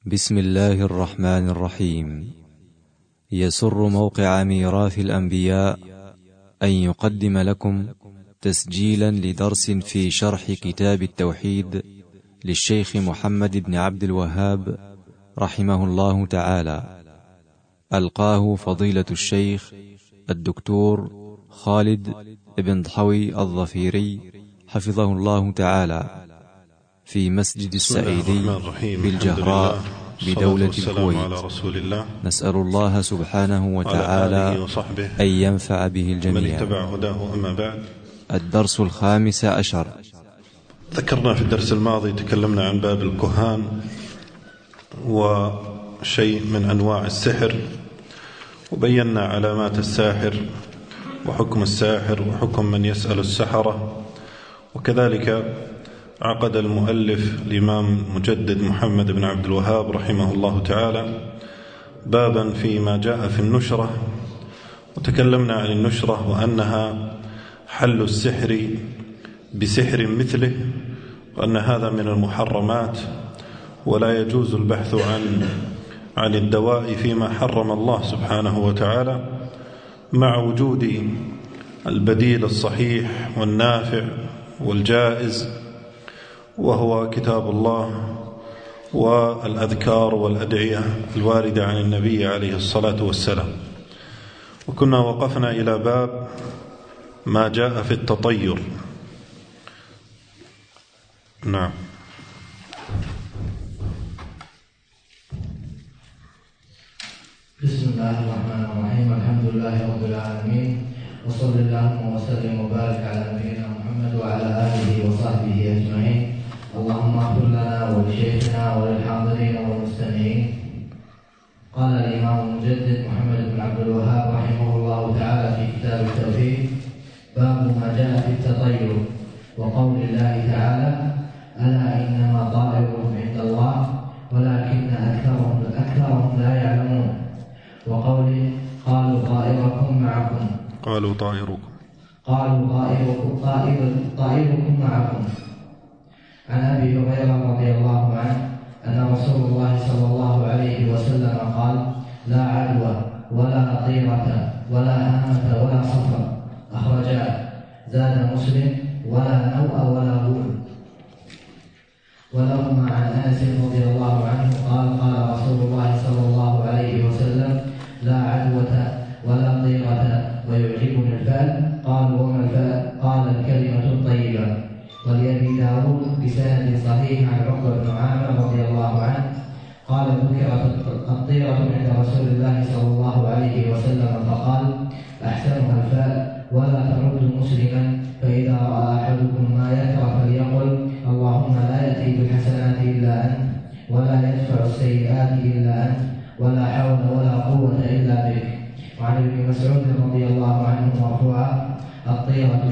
بسم الله الرحمن الرحيم. يسر موقع ميراث الأنبياء أن يقدم لكم تسجيلا لدرس في شرح كتاب التوحيد للشيخ محمد بن عبد الوهاب رحمه الله تعالى. ألقاه فضيلة الشيخ الدكتور خالد بن ضحوي الظفيري حفظه الله تعالى في مسجد السعيدي بالجهراء بدولة الكويت. نسأل الله سبحانه وتعالى أن ينفع به الجميع. أما بعد، الدرس 15. ذكرنا في الدرس الماضي تكلمنا عن باب الكهان وشيء من أنواع السحر، وبينا علامات الساحر وحكم الساحر وحكم من يسأل السحرة. وكذلك عقد المؤلف الإمام مجدد محمد بن عبد الوهاب رحمه الله تعالى بابا فيما جاء في النشرة، وتكلمنا عن النشرة وأنها حل السحر بسحر مثله، وأن هذا من المحرمات، ولا يجوز البحث عن الدواء فيما حرم الله سبحانه وتعالى، مع وجود البديل الصحيح والنافع والجائز، وهو كتاب الله والأذكار والأدعية الواردة عن النبي عليه الصلاة والسلام. وكنا وقفنا إلى باب ما جاء في التطير. نعم. بسم الله الرحمن الرحيم. الحمد لله رب العالمين، وصلى اللهم وسلم وبارك على نبينا محمد وعلى آله وصحبه أجمعين. اللهم اغفر لنا ولشيخنا وللحاضرين والمستمعين. قال الإمام المجدد محمد بن عبد الوهاب رحمه الله تعالى في كتاب التوحيد: باب ما جاء في التطير، وقول الله تعالى: ألا إنما طائرهم عند الله ولكن أكثرهم لا يعلمون. وقوله: قالوا طائركم معكم. قالوا طائركم معكم. عن أبي هريرة رضي الله عنه أن رسول الله صلى الله عليه وسلم قال: لا عدوى ولا طيرة ولا هامة ولا صفر. أخرجاه. زاد مسلم: ولا نوء ولا بول. ولهما عن أنس رضي الله عنه قال: قال رسول الله صلى الله عليه وسلم: لا عدوة ولا طيرة ويعجبني الفأل. قال: وما الفأل؟ قال: الكلمة الطيبة. ولأبي داود بسند صحيح عن عقبة بن عامر رضي الله عنه قال: ذكرت الطيرة عند رسول الله صلى الله عليه وسلم فقال: أحسنها الفأل، ولا ترد مسلما، فإذا رأى أحدكم ما يكره فليقل: اللهم لا يأتي بالحسنات إلا أنت، ولا يدفع السيئات إلا أنت، ولا حول ولا قوة إلا بك. وعن ابن مسعود رضي الله عنه مرفوعا: الطيرة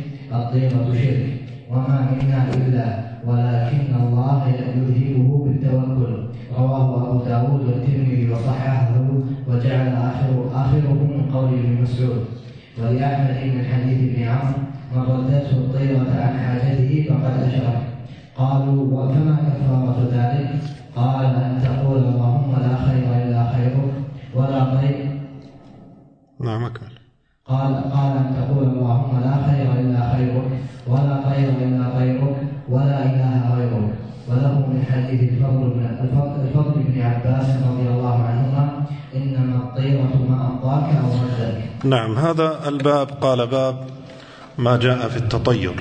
شرك، وما منا إلا ولكن الله يذهبه بالتوكل. رواه أبو داود والترمذي وصححه، وجعل آخره من قول ابن مسعود. ولأحمد من حديث ابن عمرو: من ردته الطيرة عن حاجته فقد أشرك. قالوا: وكما كفارة ذلك؟ قال: أن تقول اللهم لا خير إلا خيرك ولا طير. نعم، أكمل. قال: أن تقول اللهم لا خير إلا خيرك ولا طير إلا طيرك ولا إله غيرك. وله من حديث الفضل بن عباس رضي الله عنهما: إنما الطيرة ما أمضاك أو ردك. نعم. هذا الباب قال: باب ما جاء في التطير،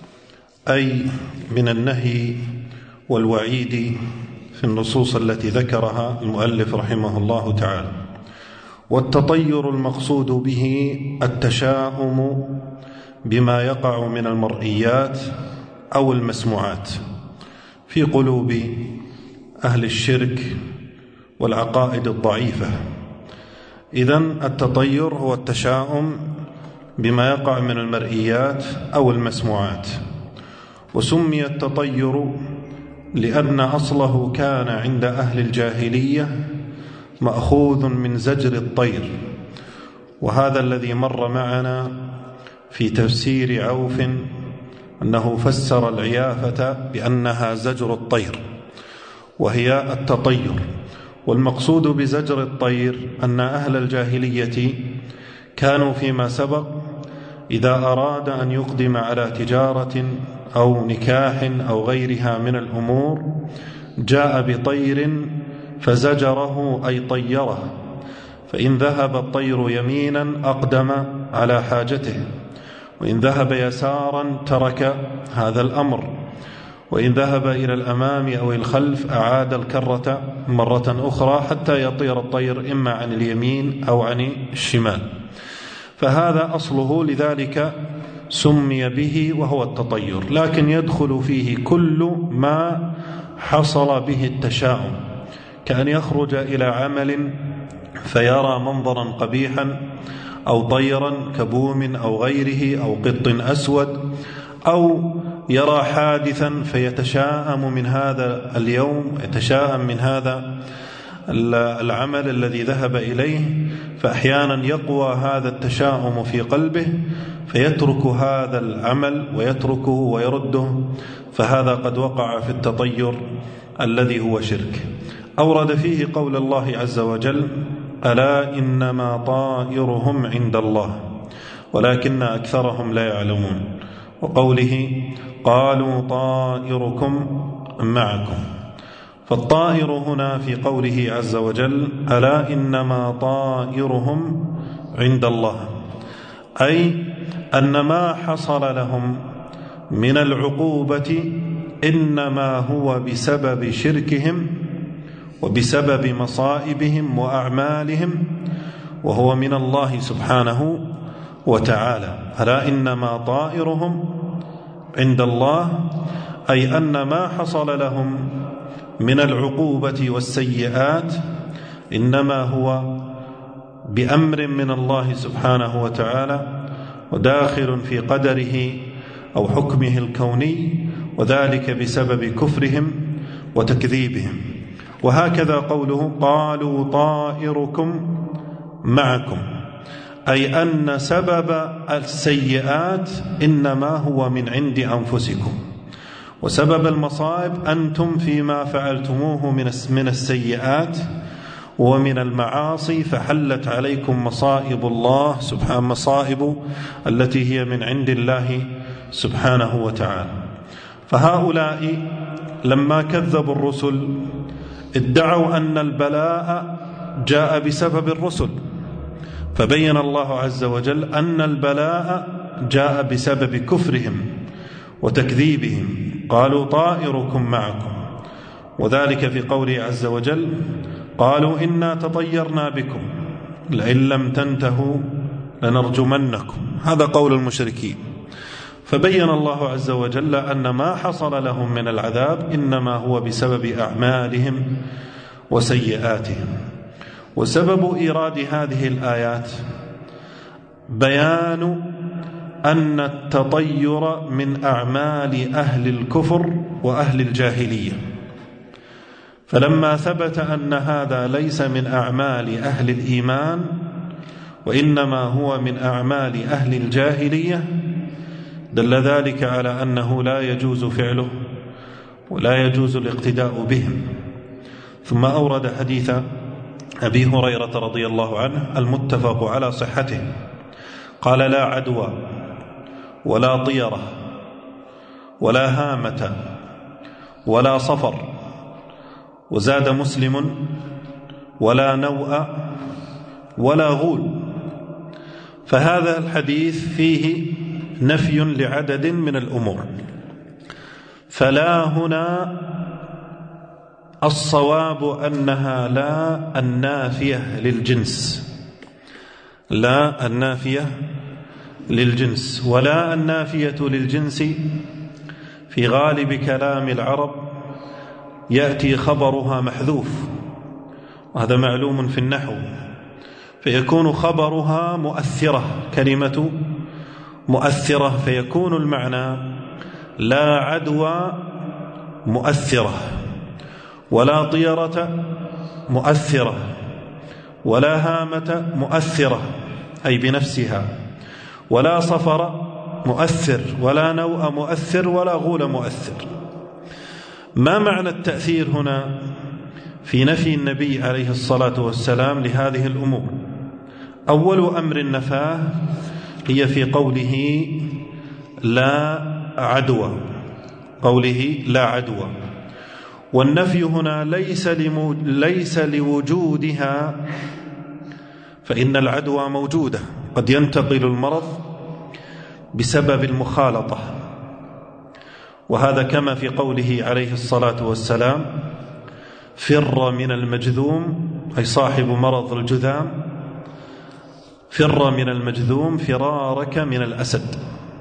أي من النهي والوعيد في النصوص التي ذكرها المؤلف رحمه الله تعالى. والتطير المقصود به التشاؤم بما يقع من المرئيات أو المسموعات في قلوب أهل الشرك والعقائد الضعيفة. إذن التطير هو التشاؤم بما يقع من المرئيات أو المسموعات. وسمي التطير لأن أصله كان عند أهل الجاهلية مأخوذ من زجر الطير، وهذا الذي مر معنا في تفسير عوف أنه فسر العيافة بأنها زجر الطير، وهي التطير. والمقصود بزجر الطير أن أهل الجاهلية كانوا فيما سبق إذا أراد أن يقدم على تجارة أو نكاح أو غيرها من الأمور جاء بطير فزجره أي طيره، فإن ذهب الطير يمينا أقدم على حاجته، وإن ذهب يسارا ترك هذا الأمر، وإن ذهب إلى الأمام أو الخلف أعاد الكرة مرة أخرى حتى يطير الطير إما عن اليمين أو عن الشمال. فهذا أصله، لذلك سمي به وهو التطير. لكن يدخل فيه كل ما حصل به التشاؤم، كأن يخرج إلى عمل فيرى منظرا قبيحا أو طيرا كبوم أو غيره أو قط أسود، أو يرى حادثا فيتشاءم من هذا اليوم، يتشاءم من هذا العمل الذي ذهب إليه، فأحيانا يقوى هذا التشاؤم في قلبه فيترك هذا العمل ويتركه ويرده، فهذا قد وقع في التطير الذي هو شرك. أورد فيه قول الله عز وجل: ألا إنما طائرهم عند الله ولكن أكثرهم لا يعلمون، وقوله: قالوا طائركم معكم. فالطائر هنا في قوله عز وجل: ألا إنما طائرهم عند الله، أي أن ما حصل لهم من العقوبة إنما هو بسبب شركهم وبسبب مصائبهم وأعمالهم، وهو من الله سبحانه وتعالى. ألا إنما طائرهم عند الله، أي أن ما حصل لهم من العقوبة والسيئات إنما هو بأمر من الله سبحانه وتعالى، وداخل في قدره أو حكمه الكوني، وذلك بسبب كفرهم وتكذيبهم. وهكذا قوله: قالوا طائركم معكم، أي أن سبب السيئات إنما هو من عند أنفسكم، وسبب المصائب أنتم فيما فعلتموه من السيئات ومن المعاصي، فحلت عليكم مصائب الله سبحانه، مصائب التي هي من عند الله سبحانه وتعالى. فهؤلاء لما كذبوا الرسل ادعوا أن البلاء جاء بسبب الرسل، فبين الله عز وجل أن البلاء جاء بسبب كفرهم وتكذيبهم. قالوا طائركم معكم، وذلك في قوله عز وجل: قالوا إنا تطيرنا بكم لئن لم تنتهوا لنرجمنكم. هذا قول المشركين. فبين الله عز وجل أن ما حصل لهم من العذاب إنما هو بسبب أعمالهم وسيئاتهم. وسبب إيراد هذه الآيات بيان أن التطير من أعمال أهل الكفر وأهل الجاهلية، فلما ثبت أن هذا ليس من أعمال أهل الإيمان وإنما هو من أعمال أهل الجاهلية، دل ذلك على أنه لا يجوز فعله ولا يجوز الاقتداء بهم. ثم أورد حديث أبي هريرة رضي الله عنه المتفق على صحته، قال: لا عدوى ولا طيرة ولا هامة ولا صفر، وزاد مسلم: ولا نوء ولا غول. فهذا الحديث فيه نفي لعدد من الأمور، فلا هنا الصواب أنها لا النافية للجنس، لا النافية للجنس، ولا النافية للجنس في غالب كلام العرب يأتي خبرها محذوف، وهذا معلوم في النحو، فيكون خبرها مؤثرة، كلمة مؤثرة، فيكون المعنى: لا عدوى مؤثرة، ولا طيرة مؤثرة، ولا هامة مؤثرة أي بنفسها، ولا صفر مؤثر، ولا نوء مؤثر، ولا غول مؤثر. ما معنى التأثير هنا؟ في نفي النبي عليه الصلاة والسلام لهذه الأمور. أول أمر نفاه هي في قوله لا عدوى، قوله لا عدوى، والنفي هنا ليس لوجودها، فإن العدوى موجودة، قد ينتقل المرض بسبب المخالطة، وهذا كما في قوله عليه الصلاة والسلام فر من المجذوم، أي صاحب مرض الجذام، فر من المجذوم فرارك من الأسد.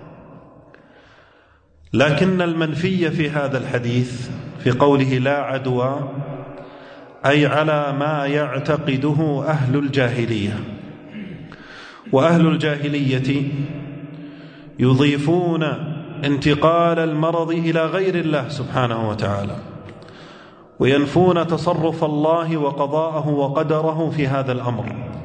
لكن المنفي في هذا الحديث في قوله لا عدوى أي على ما يعتقده أهل الجاهلية، وأهل الجاهلية يضيفون انتقال المرض إلى غير الله سبحانه وتعالى، وينفون تصرف الله وقضاءه وقدره في هذا الأمر،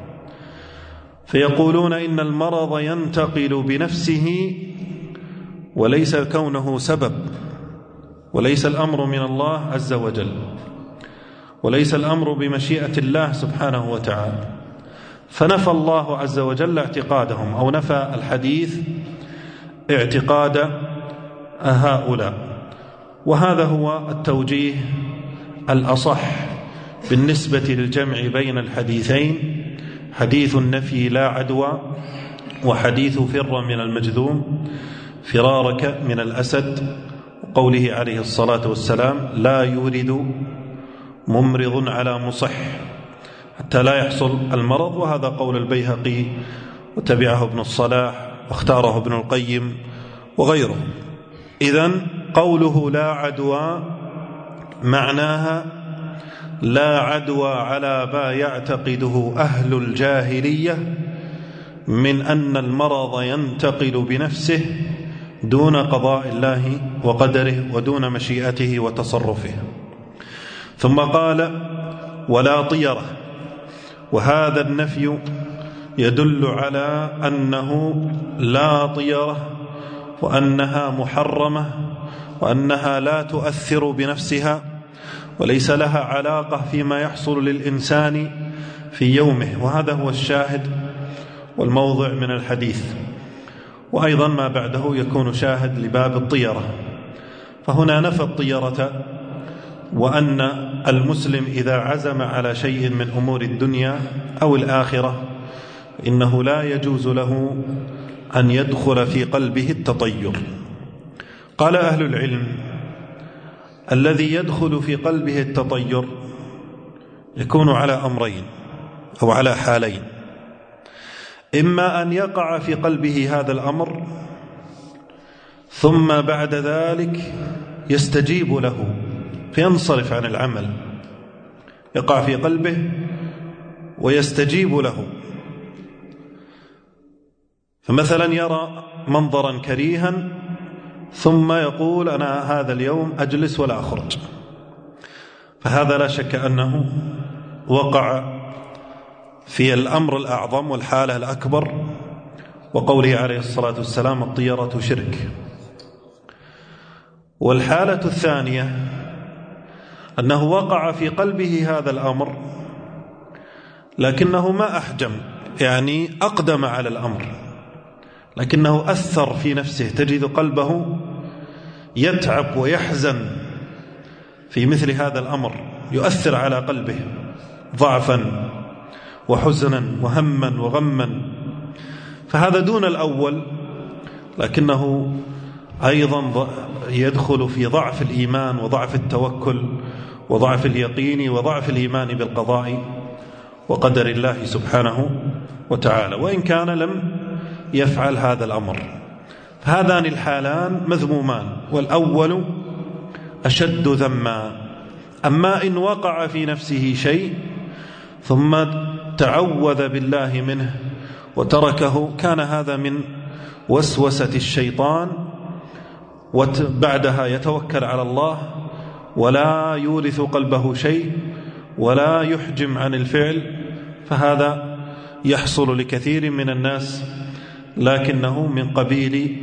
فيقولون إن المرض ينتقل بنفسه وليس كونه سبب، وليس الأمر من الله عز وجل، وليس الأمر بمشيئة الله سبحانه وتعالى. فنفى الله عز وجل اعتقادهم، أو نفى الحديث اعتقاد هؤلاء، وهذا هو التوجيه الأصح بالنسبة للجمع بين الحديثين، حديث النفي لا عدوى وحديث فر من المجذوم فرارك من الأسد، وقوله عليه الصلاة والسلام لا يورد ممرض على مصح حتى لا يحصل المرض، وهذا قول البيهقي وتبعه ابن الصلاح واختاره ابن القيم وغيره. إذن قوله لا عدوى معناها لا عدوى على ما يعتقده أهل الجاهلية من أن المرض ينتقل بنفسه دون قضاء الله وقدره ودون مشيئته وتصرفه. ثم قال ولا طيرة، وهذا النفي يدل على أنه لا طيرة، وأنها محرمة، وأنها لا تؤثر بنفسها، وليس لها علاقة فيما يحصل للإنسان في يومه، وهذا هو الشاهد والموضع من الحديث. وأيضا ما بعده يكون شاهد لباب الطيرة، فهنا نفى الطيرة، وأن المسلم إذا عزم على شيء من أمور الدنيا أو الآخرة إنه لا يجوز له أن يدخل في قلبه التطير. قال أهل العلم الذي يدخل في قلبه التطير يكون على أمرين أو على حالين: إما أن يقع في قلبه هذا الأمر ثم بعد ذلك يستجيب له فينصرف عن العمل، يقع في قلبه ويستجيب له، فمثلا يرى منظرا كريها ثم يقول أنا هذا اليوم أجلس ولا أخرج، فهذا لا شك أنه وقع في الأمر الأعظم والحالة الأكبر، وقوله عليه الصلاة والسلام الطيرة شرك. والحالة الثانية أنه وقع في قلبه هذا الأمر لكنه ما أحجم، يعني أقدم على الأمر، لكنه أثر في نفسه، تجد قلبه يتعب ويحزن في مثل هذا الأمر، يؤثر على قلبه ضعفا وحزنا وهما وغما، فهذا دون الأول، لكنه أيضا يدخل في ضعف الإيمان وضعف التوكل وضعف اليقين وضعف الإيمان بالقضاء وقدر الله سبحانه وتعالى، وإن كان لم يفعل هذا الأمر. فهذان الحالان مذمومان، والأول أشد ذما. أما إن وقع في نفسه شيء ثم تعوذ بالله منه وتركه كان هذا من وسوسة الشيطان، وبعدها يتوكل على الله ولا يورث قلبه شيء ولا يحجم عن الفعل، فهذا يحصل لكثير من الناس، لكنه من قبيل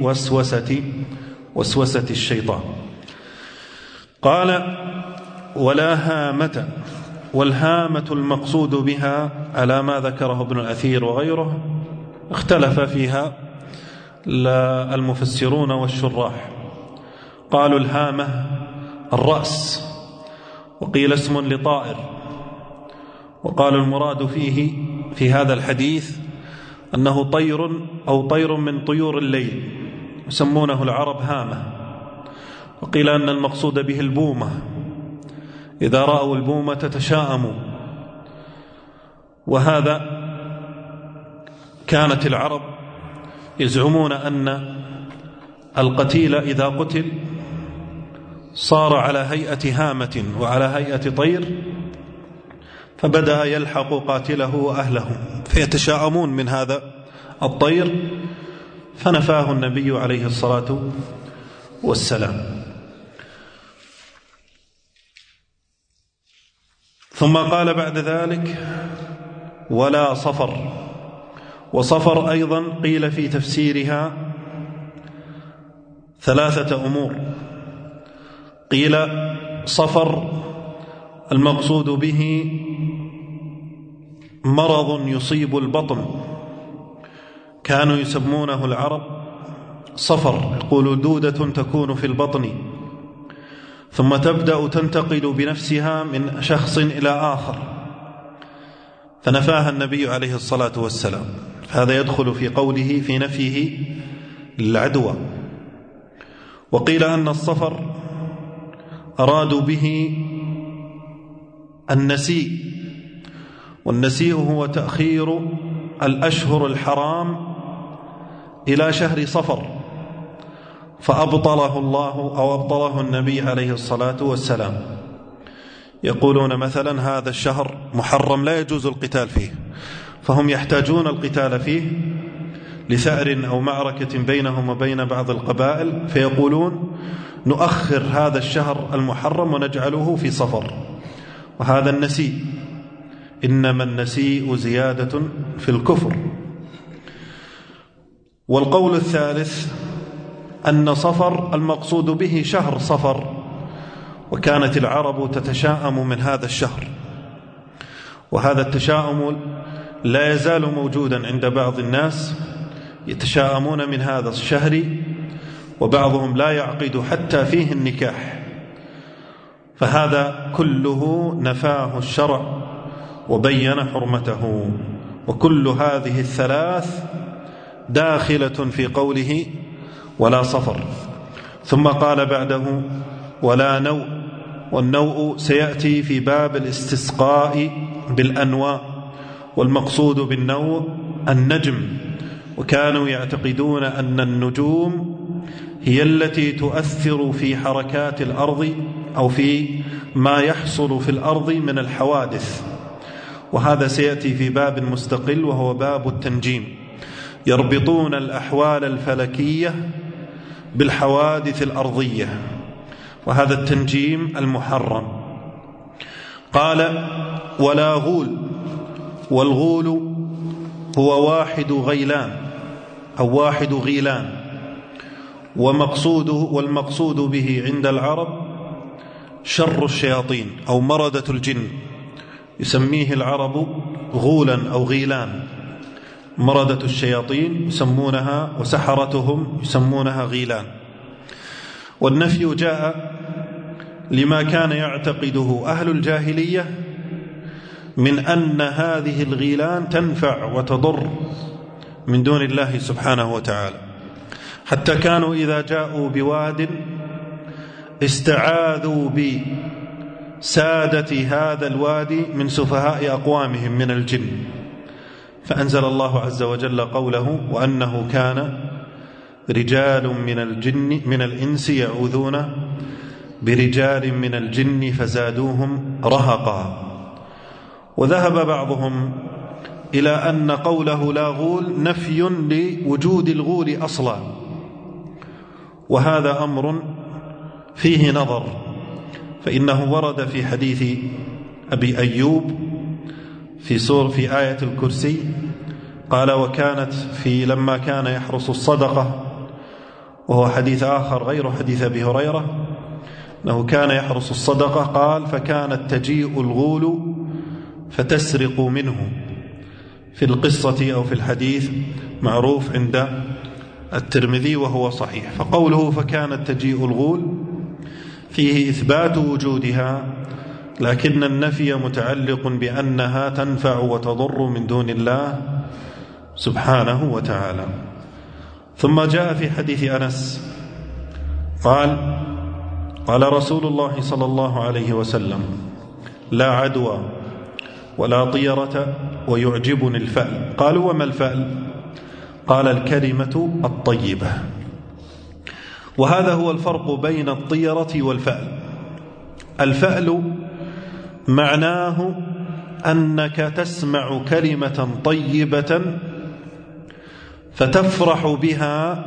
وسوسة الشيطان. قال ولا هامة، والهامة المقصود بها على ما ذكره ابن الأثير وغيره اختلف فيها المفسرون والشراح. قالوا الهامة الرأس، وقيل اسم لطائر، وقالوا المراد فيه في هذا الحديث أنه طير أو طير من طيور الليل يسمونه العرب هامة. وقيل أن المقصود به البومة، إذا رأوا البومة تتشاءموا. وهذا كانت العرب يزعمون أن القتيل إذا قتل صار على هيئة هامة وعلى هيئة طير، فبدأ يلحق قاتله وأهله فيتشاءمون من هذا الطير، فنفاه النبي عليه الصلاة والسلام. ثم قال بعد ذلك ولا صفر. وصفر أيضا قيل في تفسيرها 3 أمور. قيل صفر المقصود به مرض يصيب البطن، كانوا يسمونه العرب صفر، يقول دودة تكون في البطن ثم تبدأ تنتقل بنفسها من شخص إلى آخر، فنفاها النبي عليه الصلاة والسلام. هذا يدخل في قوله في نفيه للعدوى. وقيل أن الصفر أرادوا به النسيء، والنسيء هو تأخير الأشهر الحرام إلى شهر صفر، فأبطله الله أو أبطله النبي عليه الصلاة والسلام. يقولون مثلا هذا الشهر محرم لا يجوز القتال فيه، فهم يحتاجون القتال فيه لثأر أو معركة بينهم وبين بعض القبائل، فيقولون نؤخر هذا الشهر المحرم ونجعله في صفر، وهذا النسيء. إنما النسيء زيادة في الكفر. والقول الثالث أن صفر المقصود به شهر صفر، وكانت العرب تتشاءم من هذا الشهر، وهذا التشاؤم لا يزال موجودا عند بعض الناس، يتشاءمون من هذا الشهر، وبعضهم لا يعقد حتى فيه النكاح. فهذا كله نفاه الشرع وبين حرمته. وكل هذه الثلاث داخلة في قوله ولا صفر. ثم قال بعده ولا نوء. والنوء سيأتي في باب الاستسقاء بالأنواء، والمقصود بالنوء النجم. وكانوا يعتقدون أن النجوم هي التي تؤثر في حركات الأرض أو في ما يحصل في الأرض من الحوادث، وهذا سيأتي في باب مستقل وهو باب التنجيم. يربطون الأحوال الفلكية بالحوادث الأرضية، وهذا التنجيم المحرم. قال ولا غول. والغول هو واحد غيلان أو واحد غيلان، والمقصود به عند العرب شر الشياطين أو مردة الجن، يسميه العرب غولا أو غيلان. مردة الشياطين يسمونها، وسحرتهم يسمونها غيلان. والنفي جاء لما كان يعتقده أهل الجاهلية من أن هذه الغيلان تنفع وتضر من دون الله سبحانه وتعالى، حتى كانوا إذا جاءوا بواد استعاذوا بسادة هذا الوادي من سفهاء أقوامهم من الجن، فأنزل الله عز وجل قوله وأنه كان رجال من الإنس يعوذون برجال من الجن فزادوهم رهقا. وذهب بعضهم إلى أن قوله لا غول نفي لوجود الغول أصلا، وهذا أمر فيه نظر، فإنه ورد في حديث أبي أيوب في آية الكرسي قال وكانت لما كان يحرص الصدقة، وهو حديث آخر غير حديث أبي هريرة، أنه كان يحرص الصدقة، قال فكانت تجيء الغول فتسرق منه. في القصة أو في الحديث معروف عند الترمذي وهو صحيح. فقوله فكانت تجيء الغول فيه إثبات وجودها، لكن النفي متعلق بأنها تنفع وتضر من دون الله سبحانه وتعالى. ثم جاء في حديث أنس قال رسول الله صلى الله عليه وسلم لا عدوى ولا طيرة ويعجبني الفأل. قالوا وما الفأل؟ قال الكلمة الطيبة. وهذا هو الفرق بين الطيرة والفأل. الفأل معناه أنك تسمع كلمة طيبة فتفرح بها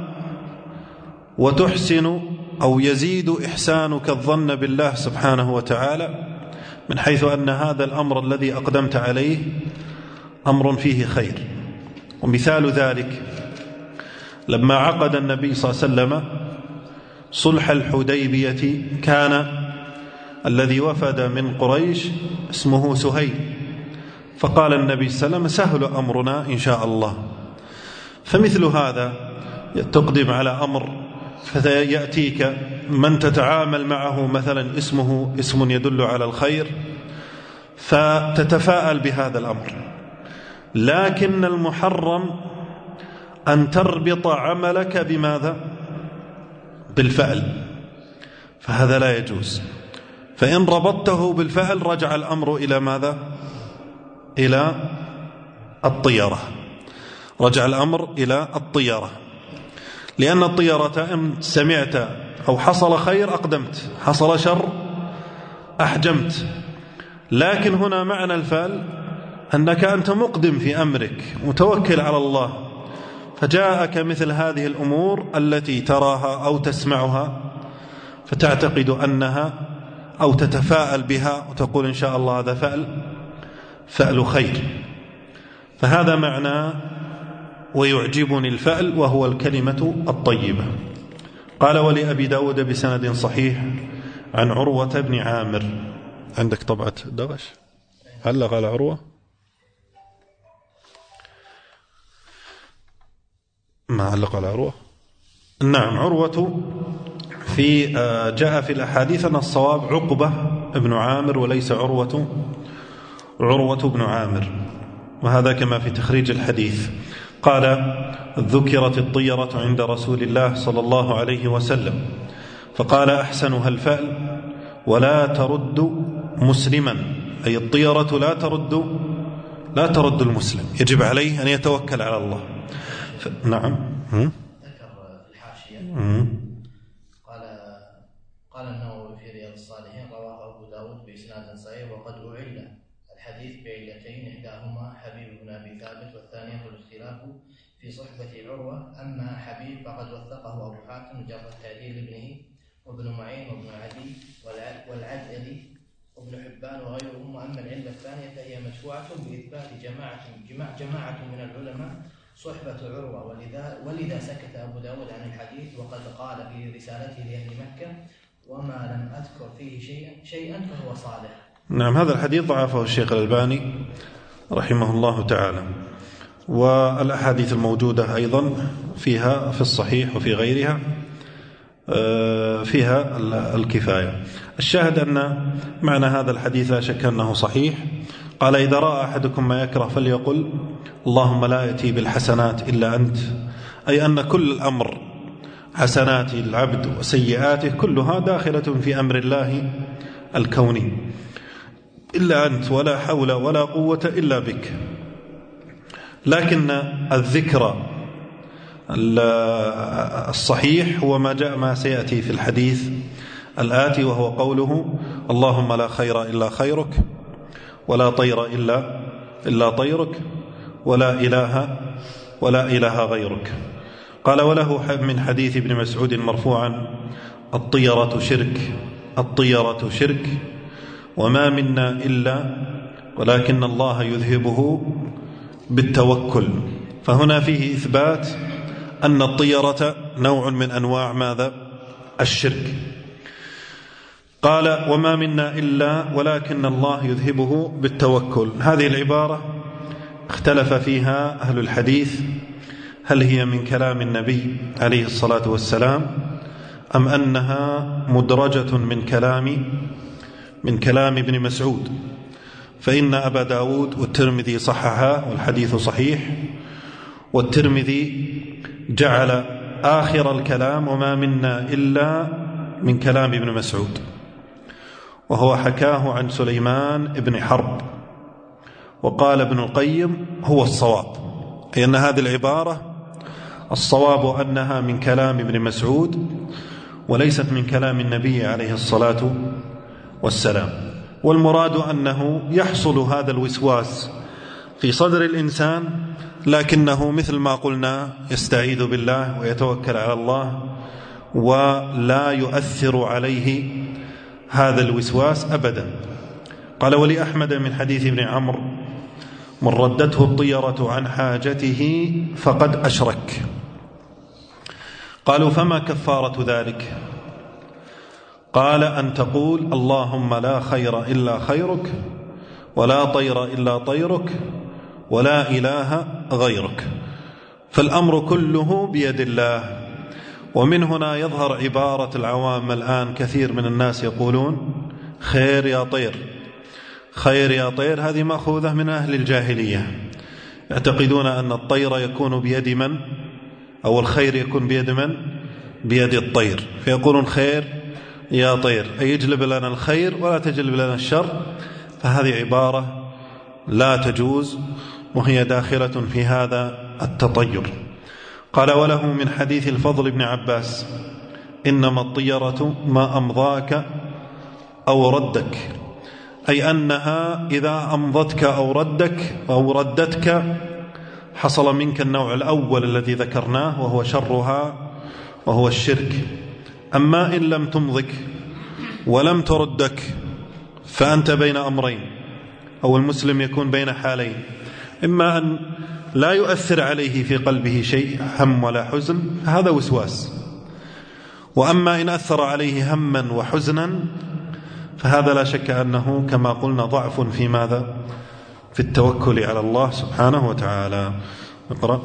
وتحسن أو يزيد إحسانك الظن بالله سبحانه وتعالى، من حيث أن هذا الأمر الذي أقدمت عليه أمر فيه خير. ومثال ذلك لما عقد النبي صلى الله عليه وسلم صلح الحديبية، كان الذي وفد من قريش اسمه سهيل، فقال النبي صلى الله عليه وسلم سهل أمرنا إن شاء الله. فمثل هذا تقدم على أمر فيأتيك من تتعامل معه مثلا اسم يدل على الخير فتتفاءل بهذا الأمر، لكن المحرم أن تربط عملك بماذا؟ بالفعل، فهذا لا يجوز. فإن ربطته بالفعل رجع الأمر إلى ماذا؟ إلى الطيرة، رجع الأمر إلى الطيرة، لأن الطيرة إن سمعت أو حصل خير أقدمت، حصل شر أحجمت. لكن هنا معنى الفعل أنك أنت مقدم في أمرك متوكل على الله، فجاءك مثل هذه الأمور التي تراها أو تسمعها فتعتقد أنها أو تتفاءل بها وتقول إن شاء الله هذا فعل خير. فهذا معنى ويعجبني الفعل، وهو الكلمة الطيبة. قال ولأبي داود بسند صحيح عن عروة بن عامر. عندك طبعة دغش؟ علق على عروة؟ ما علق على عروة؟ نعم، عروة جاء في الأحاديث أن الصواب عقبة بن عامر وليس عروة بن عامر، وهذا كما في تخريج الحديث. قال ذكرت الطيرة عند رسول الله صلى الله عليه وسلم فقال أحسنها الفأل ولا ترد مسلما، أي الطيرة لا ترد المسلم، يجب عليه أن يتوكل على الله. نعم. ذكر الحاشية قال النووي في رياض الصالحين رواه أبو داود بإسناد صحيح وقد أعل الحديث بعلتين، إحداهما حبيب بن أبي ثابت والثانية الاختلاف في صحبة عروة. أما حبيب فقد وثقه أبو حاتم جرى التعديل ابنه وابن معين وابن عدي والعدلي وابن حبان وغيرهم. وأما العلة الثانية فهي مدفوعة بإثبات جماعة من العلماء صحبة عروة، ولذا سكت أبو داود عن الحديث، وقد قال في رسالته لأهل مكة وما لم أذكر فيه شيئا فهو صالح. نعم، هذا الحديث ضعفه الشيخ الألباني رحمه الله تعالى، والأحاديث الموجودة أيضا فيها في الصحيح وفي غيرها فيها الكفاية. الشاهد أن معنى هذا الحديث لا شك أنه صحيح. قال إذا رأى أحدكم ما يكره فليقل اللهم لا يأتي بالحسنات إلا أنت، أي أن كل الأمر حسنات العبد وسيئاته كلها داخلة في أمر الله الكوني، إلا أنت، ولا حول ولا قوة إلا بك. لكن الذكر الصحيح هو ما سيأتي في الحديث الآتي، وهو قوله اللهم لا خير إلا خيرك ولا طير إلا طيرك ولا إله غيرك. قال وله من حديث ابن مسعود مرفوعا الطيرة شرك وما منا إلا ولكن الله يذهبه بالتوكل. فهنا فيه إثبات أن الطيرة نوع من أنواع ماذا؟ الشرك. قال وما منا إلا ولكن الله يذهبه بالتوكل. هذه العبارة اختلف فيها أهل الحديث، هل هي من كلام النبي عليه الصلاة والسلام أم أنها مدرجة من كلام ابن مسعود؟ فإن أبا داود والترمذي صححا والحديث صحيح، والترمذي جعل آخر الكلام وما منا إلا من كلام ابن مسعود، وهو حكاه عن سليمان بن حرب. وقال ابن القيم هو الصواب، أي أن هذه العبارة الصواب أنها من كلام ابن مسعود وليست من كلام النبي عليه الصلاة والسلام. والمراد أنه يحصل هذا الوسواس في صدر الإنسان، لكنه مثل ما قلنا يستعيذ بالله ويتوكل على الله ولا يؤثر عليه هذا الوسواس أبدا. قال ولأحمد من حديث ابن عمرو من ردته الطيرة عن حاجته فقد أشرك. قالوا فما كفارة ذلك؟ قال أن تقول اللهم لا خير إلا خيرك ولا طير إلا طيرك ولا إله غيرك، فالأمر كله بيد الله. ومن هنا يظهر عبارة العوام الآن، كثير من الناس يقولون خير يا طير، خير يا طير، هذه مأخوذة من أهل الجاهلية، يعتقدون أن الطير يكون بيد من، أو الخير يكون بيد من؟ بيد الطير، فيقولون خير يا طير، أي يجلب لنا الخير ولا تجلب لنا الشر. فهذه عبارة لا تجوز وهي داخلة في هذا التطير. قال وله من حديث الفضل بن عباس إنما الطيرة ما أمضاك أو ردك، أي أنها إذا أمضتك أو ردتك حصل منك النوع الأول الذي ذكرناه وهو شرها وهو الشرك. أما إن لم تمضك ولم تردك فأنت بين أمرين، أو المسلم يكون بين حالين، إما أن لا يؤثر عليه في قلبه شيء هم ولا حزن، هذا وسواس، وأما إن أثر عليه هما وحزنا فهذا لا شك أنه كما قلنا ضعف في ماذا؟ في التوكل على الله سبحانه وتعالى. اقرأ.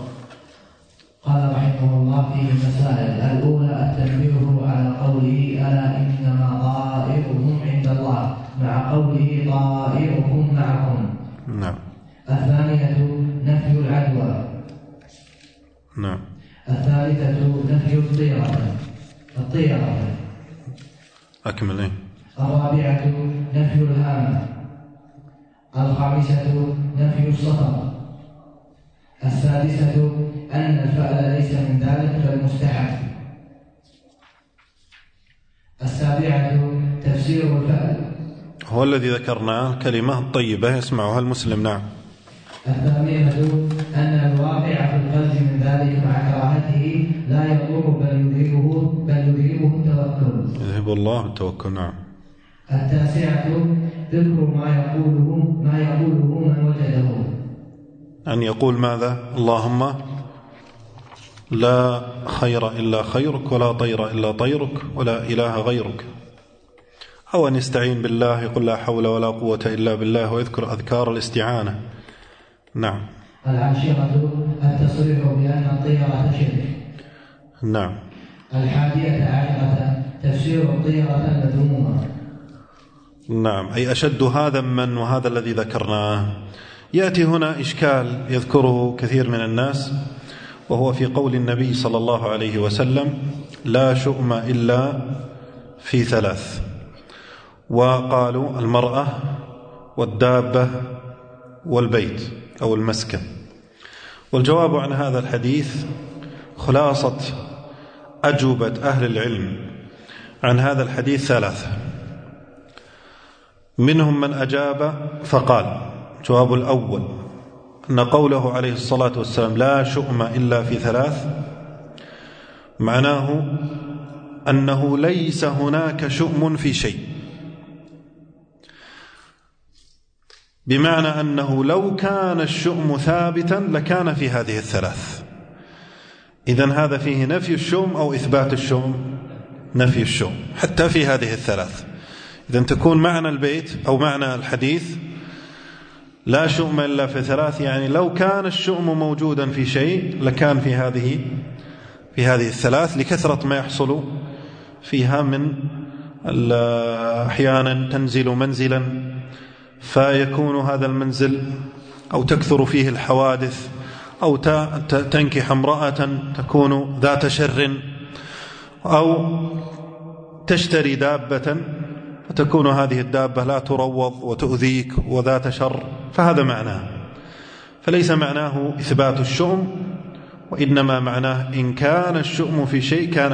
قال رحمه الله فيه مسائل. الأولى التنبيه على قوله ألا إنما طائرهم عند الله مع قوله طائرهم معكم. نعم. الثانية نفي العدوى. نعم. الثالثة نفي الطيرة. أكمل. الرابعة نفي الهامة. الخامسة نفي السفر. السادسة أن الفعل ليس من ذلك بل مستحب. السابعة تفسير الفعل هو الذي ذكرناه الكلمة الطيبة يسمعها المسلم. نعم. الثامنة أن الواقع في القلب من ذلك مع كراهته لا يضر بل يذهبه التوكل. يذهب الله التوكل. نعم. التاسعة ذكر ما يقوله من وجده، أن يقول ماذا؟ اللهم لا خير إلا خيرك ولا طير إلا طيرك ولا إله غيرك، أو أن يستعين بالله يقول لا حول ولا قوة إلا بالله ويذكر أذكار الاستعانة. نعم. العاشرة التصريح بأن الطيرة شرك. نعم. 11 تفسير الطيرة المذمومة. نعم، أي أشد هذا من وهذا الذي ذكرناه. يأتي هنا إشكال يذكره كثير من الناس، وهو في قول النبي صلى الله عليه وسلم لا شؤم إلا في 3، وقالوا المرأة والدابة والبيت أو المسكن. والجواب عن هذا الحديث خلاصة أجوبة أهل العلم عن هذا الحديث 3، منهم من أجاب فقال جواب الأول أن قوله عليه الصلاة والسلام لا شؤم إلا في 3 معناه أنه ليس هناك شؤم في شيء، بمعنى أنه لو كان الشؤم ثابتا لكان في هذه 3. إذن هذا فيه نفي الشؤم أو إثبات الشؤم؟ نفي الشؤم حتى في هذه 3. إذن تكون معنى البيت أو معنى الحديث لا شؤم إلا في ثلاث، يعني لو كان الشؤم موجودا في شيء لكان في هذه الثلاث، لكثرة ما يحصل فيها من أحيانا تنزل منزلا فيكون هذا المنزل أو تكثر فيه الحوادث، أو تنكح امرأة تكون ذات شر، أو تشتري دابة فتكون هذه الدابة لا تروض وتؤذيك وذات شر، فهذا معناه. فليس معناه إثبات الشؤم، وإنما معناه إن كان الشؤم في شيء كان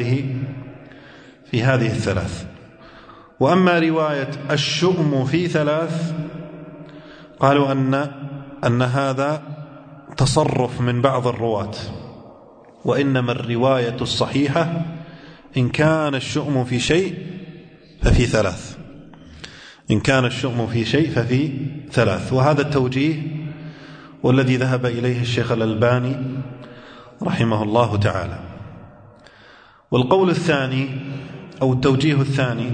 في هذه الثلاث. وأما رواية الشؤم في ثلاث قالوا أن هذا تصرف من بعض الرواة، وإنما الرواية الصحيحة إن كان الشؤم في شيء ففي ثلاث، إن كان الشؤم في شيء ففي ثلاث. وهذا التوجيه والذي ذهب إليه الشيخ الألباني رحمه الله تعالى. والقول الثاني أو التوجيه الثاني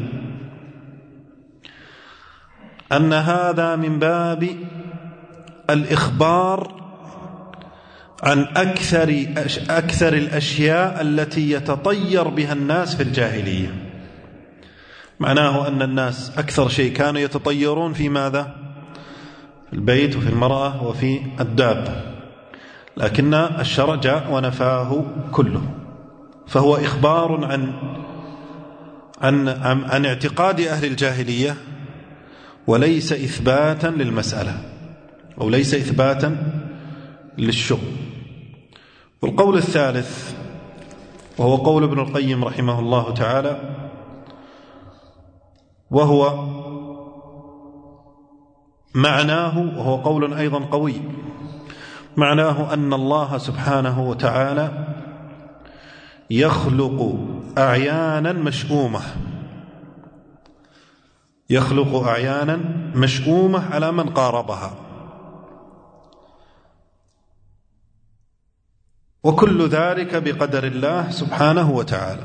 أن هذا من باب الإخبار عن أكثر الأشياء التي يتطير بها الناس في الجاهلية. معناه أن الناس أكثر شيء كانوا يتطيرون في ماذا؟ في البيت وفي المرأة وفي الدابة، لكن الشرع جاء ونفاه كله. فهو إخبار عن اعتقاد أهل الجاهلية، وليس إثباتا للمسألة أو ليس إثباتا للشؤم. والقول الثالث وهو قول ابن القيم رحمه الله تعالى، وهو معناه، وهو قول أيضا قوي، معناه أن الله سبحانه وتعالى يخلق أعيانا مشؤومة، يخلق أعيانا مشؤومة على من قاربها، وكل ذلك بقدر الله سبحانه وتعالى.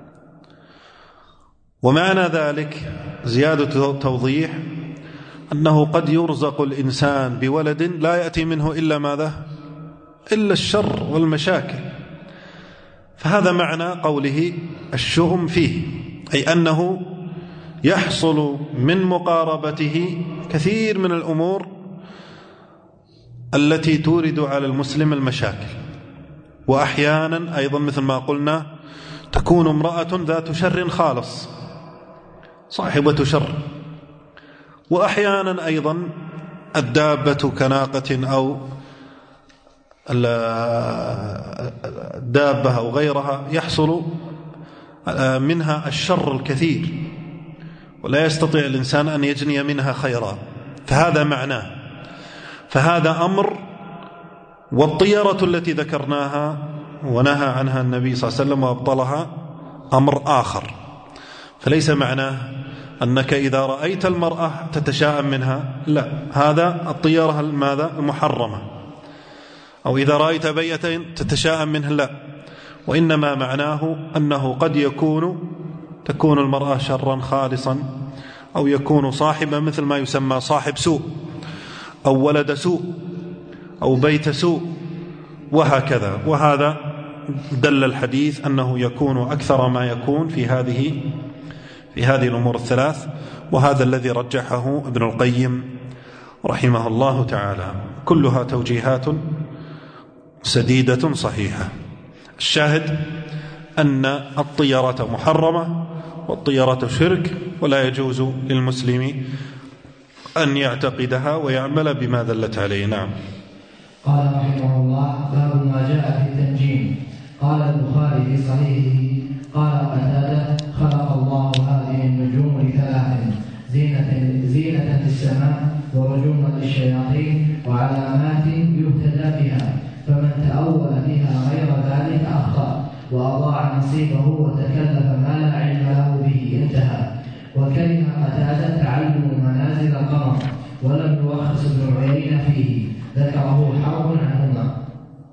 ومعنى ذلك زيادة توضيح أنه قد يرزق الإنسان بولد لا يأتي منه إلا ماذا؟ إلا الشر والمشاكل. فهذا معنى قوله الشؤم فيه، أي أنه يحصل من مقاربته كثير من الأمور التي تورد على المسلم المشاكل. وأحيانا أيضا مثل ما قلنا تكون امرأة ذات شر خالص، صاحبة شر. وأحيانا أيضا الدابة كناقة أو الدابة أو غيرها يحصل منها الشر الكثير، ولا يستطيع الإنسان أن يجني منها خيرا. فهذا معناه، فهذا أمر. والطيرة التي ذكرناها ونهى عنها النبي صلى الله عليه وسلم وأبطلها أمر آخر. فليس معناه أنك إذا رأيت المرأة تتشاءم منها، لا، هذا الطيرة ماذا؟ المحرمة. أو إذا رأيت بيئة تتشاءم منها، لا، وإنما معناه أنه قد تكون المرأة شرا خالصا، أو يكون صاحبا مثل ما يسمى صاحب سوء، أو ولد سوء، أو بيت سوء، وهكذا. وهذا دل الحديث أنه يكون أكثر ما يكون في هذه الأمور الثلاث. وهذا الذي رجحه ابن القيم رحمه الله تعالى. كلها توجيهات سديدة صحيحة. الشاهد أن الطيرة محرمة، والطيرة شرك، ولا يجوز للمسلم أن يعتقدها ويعمل بما دلت عليه. نعم. قال رحمه الله: باب ما جاء في التنجيم. قال البخاري في صحيحه: قال قتادة: خلق الله هذه النجوم لثلاث: زينة للسماء، ورجوما للشياطين، وعلامات يهتدى بها، فمن تأول بها غير ذلك أخطأ، وأضاع نصيبه، وتكلف ما لا علم له به. انتهى. وكره قتادة تعلم منازل القمر، ولم يرخص ابن عيينة فيه، ذكره حرب عنهما.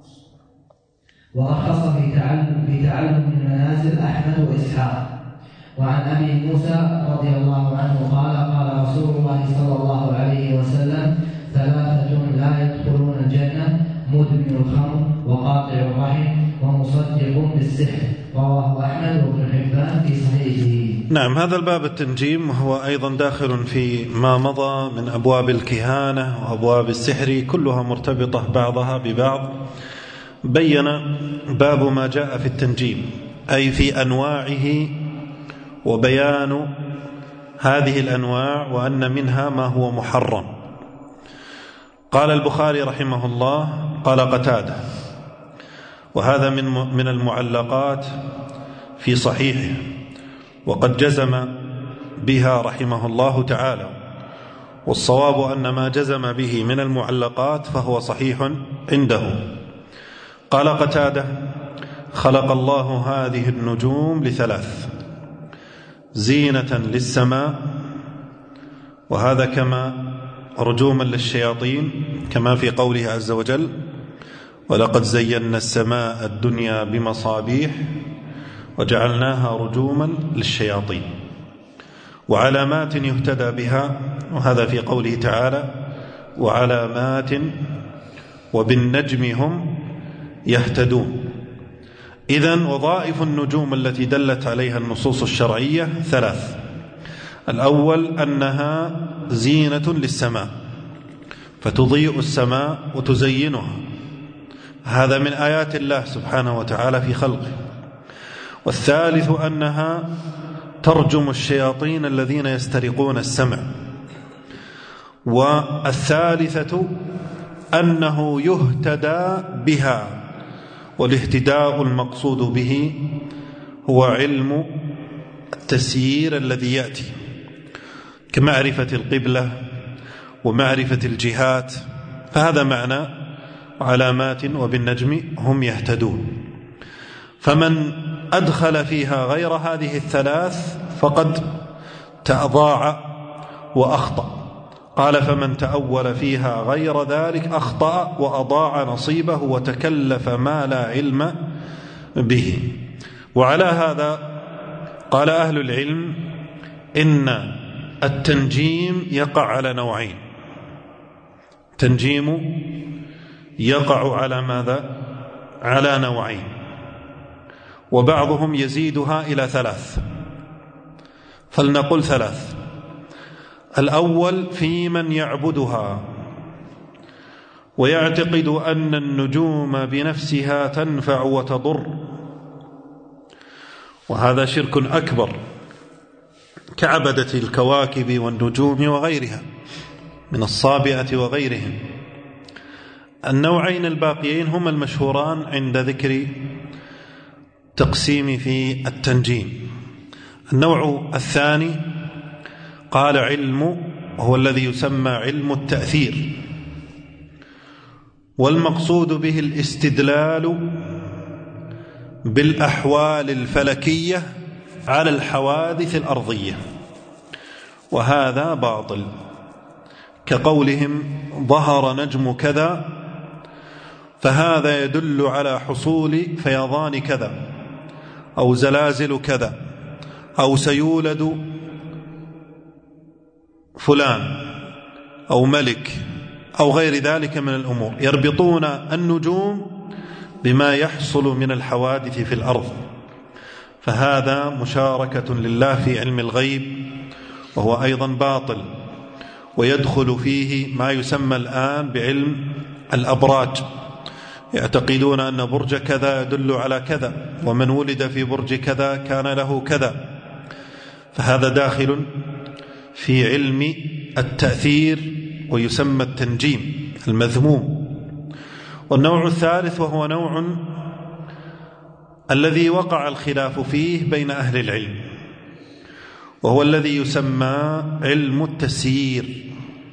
ورخص في تعلم المنازل أحمد وإسحاق. وعن أبي موسى رضي الله عنه قال قال رسول الله صلى الله عليه وسلم: ثلاثة لا يدخلون الجنة: مدمن الخمر، وقاطع الرحم، ومصدق بالسحر. رواه أحمد وابن حبان في صحيحه. نعم، هذا الباب التنجيم وهو أيضا داخل في ما مضى من أبواب الكهانة وأبواب السحر، كلها مرتبطة بعضها ببعض. بين باب ما جاء في التنجيم، أي في أنواعه، وبيان هذه الأنواع، وأن منها ما هو محرم. قال البخاري رحمه الله: قال قتادة، وهذا من المعلقات في صحيحه، وقد جزم بها رحمه الله تعالى، والصواب أن ما جزم به من المعلقات فهو صحيح عنده. قال قتادة: خلق الله هذه النجوم لثلاث: زينة للسماء، وهذا كما رجوما للشياطين، كما في قوله عز وجل: ولقد زينا السماء الدنيا بمصابيح وجعلناها رجوما للشياطين، وعلامات يهتدى بها، وهذا في قوله تعالى: وعلامات وبالنجم هم يهتدون. إذن وظائف النجوم التي دلت عليها النصوص الشرعية ثلاث: الأول أنها زينة للسماء، فتضيء السماء وتزينها، هذا من آيات الله سبحانه وتعالى في خلقه. والثالث أنها ترجم الشياطين الذين يسترقون السمع. والثالثة أنه يهتدى بها، والاهتداء المقصود به هو علم التسيير الذي يأتي، كمعرفة القبلة ومعرفة الجهات، فهذا معنى علامات وبالنجم هم يهتدون. فمن أدخل فيها غير هذه الثلاث فقد تأضاع وأخطأ. قال: فمن تأول فيها غير ذلك أخطأ وأضاع نصيبه وتكلف ما لا علم به. وعلى هذا قال أهل العلم إن التنجيم يقع على نوعين: تنجيم يقع على ماذا؟ على نوعين، وبعضهم يزيدها إلى ثلاث، فلنقل ثلاث. الأول في من يعبدها ويعتقد أن النجوم بنفسها تنفع وتضر، وهذا شرك أكبر، كعبدة الكواكب والنجوم وغيرها من الصابئة وغيرهم. النوعين الباقيين هم المشهوران عند ذكر تقسيم في التنجيم. النوع الثاني قال علم، هو الذي يسمى علم التأثير، والمقصود به الاستدلال بالأحوال الفلكية على الحوادث الأرضية، وهذا باطل، كقولهم ظهر نجم كذا فهذا يدل على حصول فيضان كذا، أو زلازل كذا، أو سيولد فلان أو ملك أو غير ذلك من الأمور. يربطون النجوم بما يحصل من الحوادث في الأرض، فهذا مشاركة لله في علم الغيب، وهو أيضا باطل. ويدخل فيه ما يسمى الآن بعلم الأبراج، يعتقدون أن برج كذا يدل على كذا، ومن ولد في برج كذا كان له كذا، فهذا داخل في علم التأثير ويسمى التنجيم المذموم. والنوع الثالث وهو نوع الذي وقع الخلاف فيه بين أهل العلم، وهو الذي يسمى علم التسيير،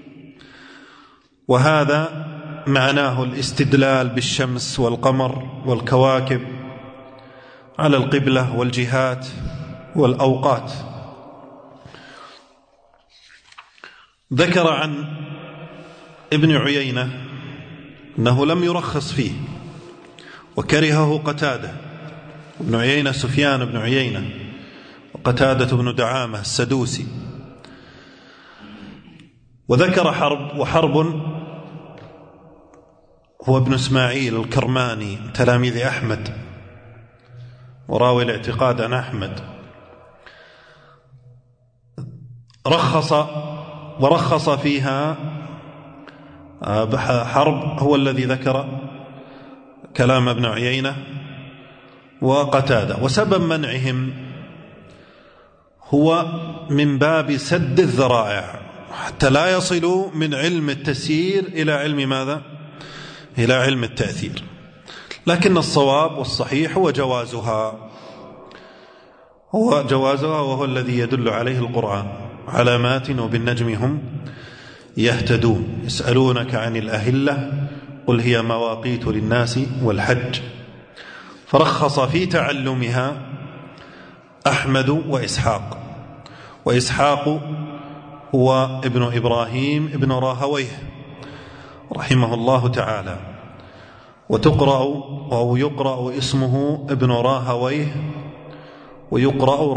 وهذا معناه الاستدلال بالشمس والقمر والكواكب على القبلة والجهات والأوقات. ذكر عن ابن عيينة أنه لم يرخص فيه، وكرهه قتادة. ابن عيينة سفيان بن عيينة، قتادة بن دعامة السدوسي. وذكر حرب، وحرب هو ابن إسماعيل الكرماني تلاميذ أحمد وراوي الاعتقاد عن أحمد، ورخص فيها حرب هو الذي ذكر كلام ابن عيينة وقتادة. وسبب منعهم هو من باب سد الذرائع حتى لا يصلوا من علم التسيير إلى علم ماذا؟ إلى علم التأثير. لكن الصواب والصحيح هو جوازها، وهو الذي يدل عليه القرآن: علامات وبالنجم هم يهتدون. يسألونك عن الأهلة قل هي مواقيت للناس والحج. فرخص في تعلمها أحمد وإسحاق هو ابن إبراهيم ابن راهويه رحمه الله تعالى، وتقرأ أو يقرأ اسمه ابن راهويه ويقرأ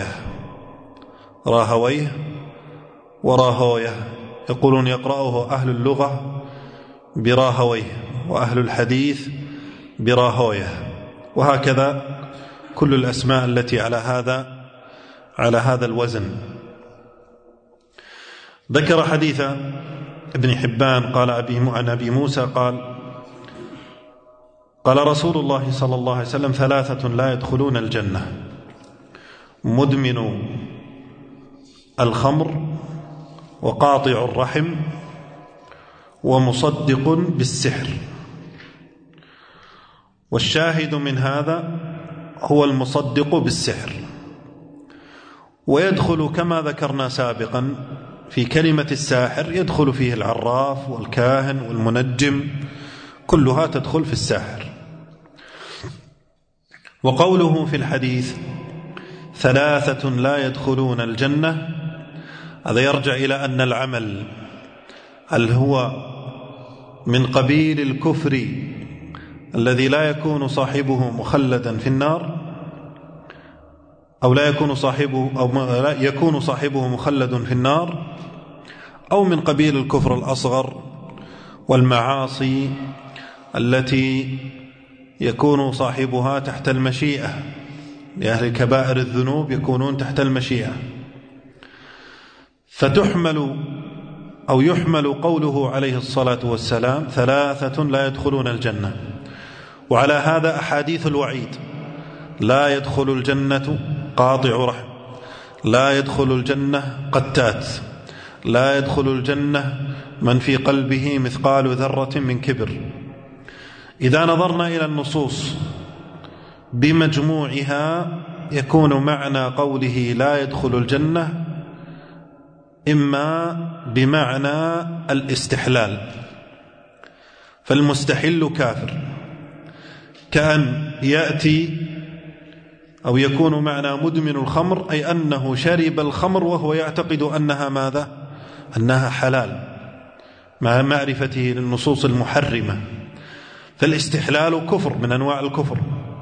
راهويه وراهويه. يقولون يقرأه أهل اللغة براهويه وأهل الحديث براهويه، وهكذا كل الأسماء التي على هذا الوزن. ذكر حديث ابن حبان قال عن أبي موسى قال رسول الله صلى الله عليه وسلم: 3 لا يدخلون الجنة: مدمن الخمر، وقاطع الرحم، ومصدق بالسحر. والشاهد من هذا هو المصدق بالسحر. ويدخل كما ذكرنا سابقا في كلمة الساحر يدخل فيه العراف والكاهن والمنجم، كلها تدخل في الساحر. وقوله في الحديث 3 لا يدخلون الجنة، هذا يرجع إلى أن العمل هل هو من قبيل الكفر الذي لا يكون صاحبه مخلدا في النار، أو لا يكون صاحبه مخلد في النار، أو من قبيل الكفر الأصغر والمعاصي التي يكون صاحبها تحت المشيئة، لأهل كبائر الذنوب يكونون تحت المشيئة. يحمل قوله عليه الصلاة والسلام 3 لا يدخلون الجنة، وعلى هذا أحاديث الوعيد: لا يدخل الجنة قاطع رحم، لا يدخل الجنة قتات، لا يدخل الجنة من في قلبه مثقال ذرة من كبر. إذا نظرنا إلى النصوص بمجموعها يكون معنى قوله لا يدخل الجنة إما بمعنى الاستحلال، فالمستحل كافر، كأن يأتي أو يكون معنى مدمن الخمر أي أنه شرب الخمر وهو يعتقد أنها ماذا؟ أنها حلال، مع معرفته للنصوص المحرمة، فالاستحلال كفر من أنواع الكفر.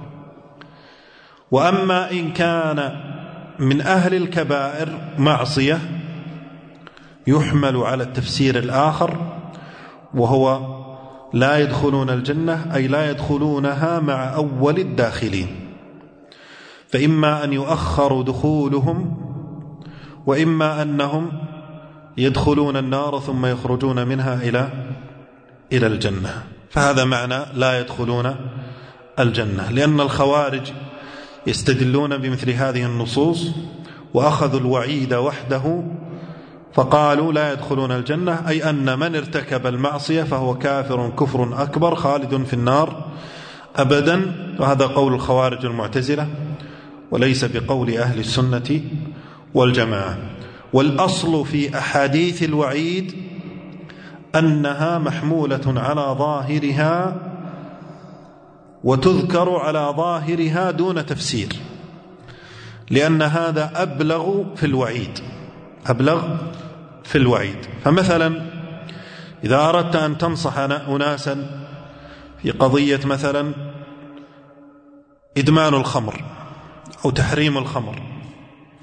وأما إن كان من أهل الكبائر معصية يحمل على التفسير الآخر، وهو لا يدخلون الجنة أي لا يدخلونها مع أول الداخلين، فإما أن يؤخر دخولهم، وإما أنهم يدخلون النار ثم يخرجون منها إلى الجنة. فهذا معنى لا يدخلون الجنة، لأن الخوارج يستدلون بمثل هذه النصوص وأخذوا الوعيد وحده فقالوا لا يدخلون الجنة، أي أن من ارتكب المعصية فهو كافر كفر أكبر خالد في النار أبدا. وهذا قول الخوارج المعتزلة وليس بقول أهل السنة والجماعة. والأصل في أحاديث الوعيد أنها محمولة على ظاهرها وتذكر على ظاهرها دون تفسير، لأن هذا أبلغ في الوعيد. فمثلا إذا أردت أن تنصح أناسا في قضية مثلا إدمان الخمر أو تحريم الخمر،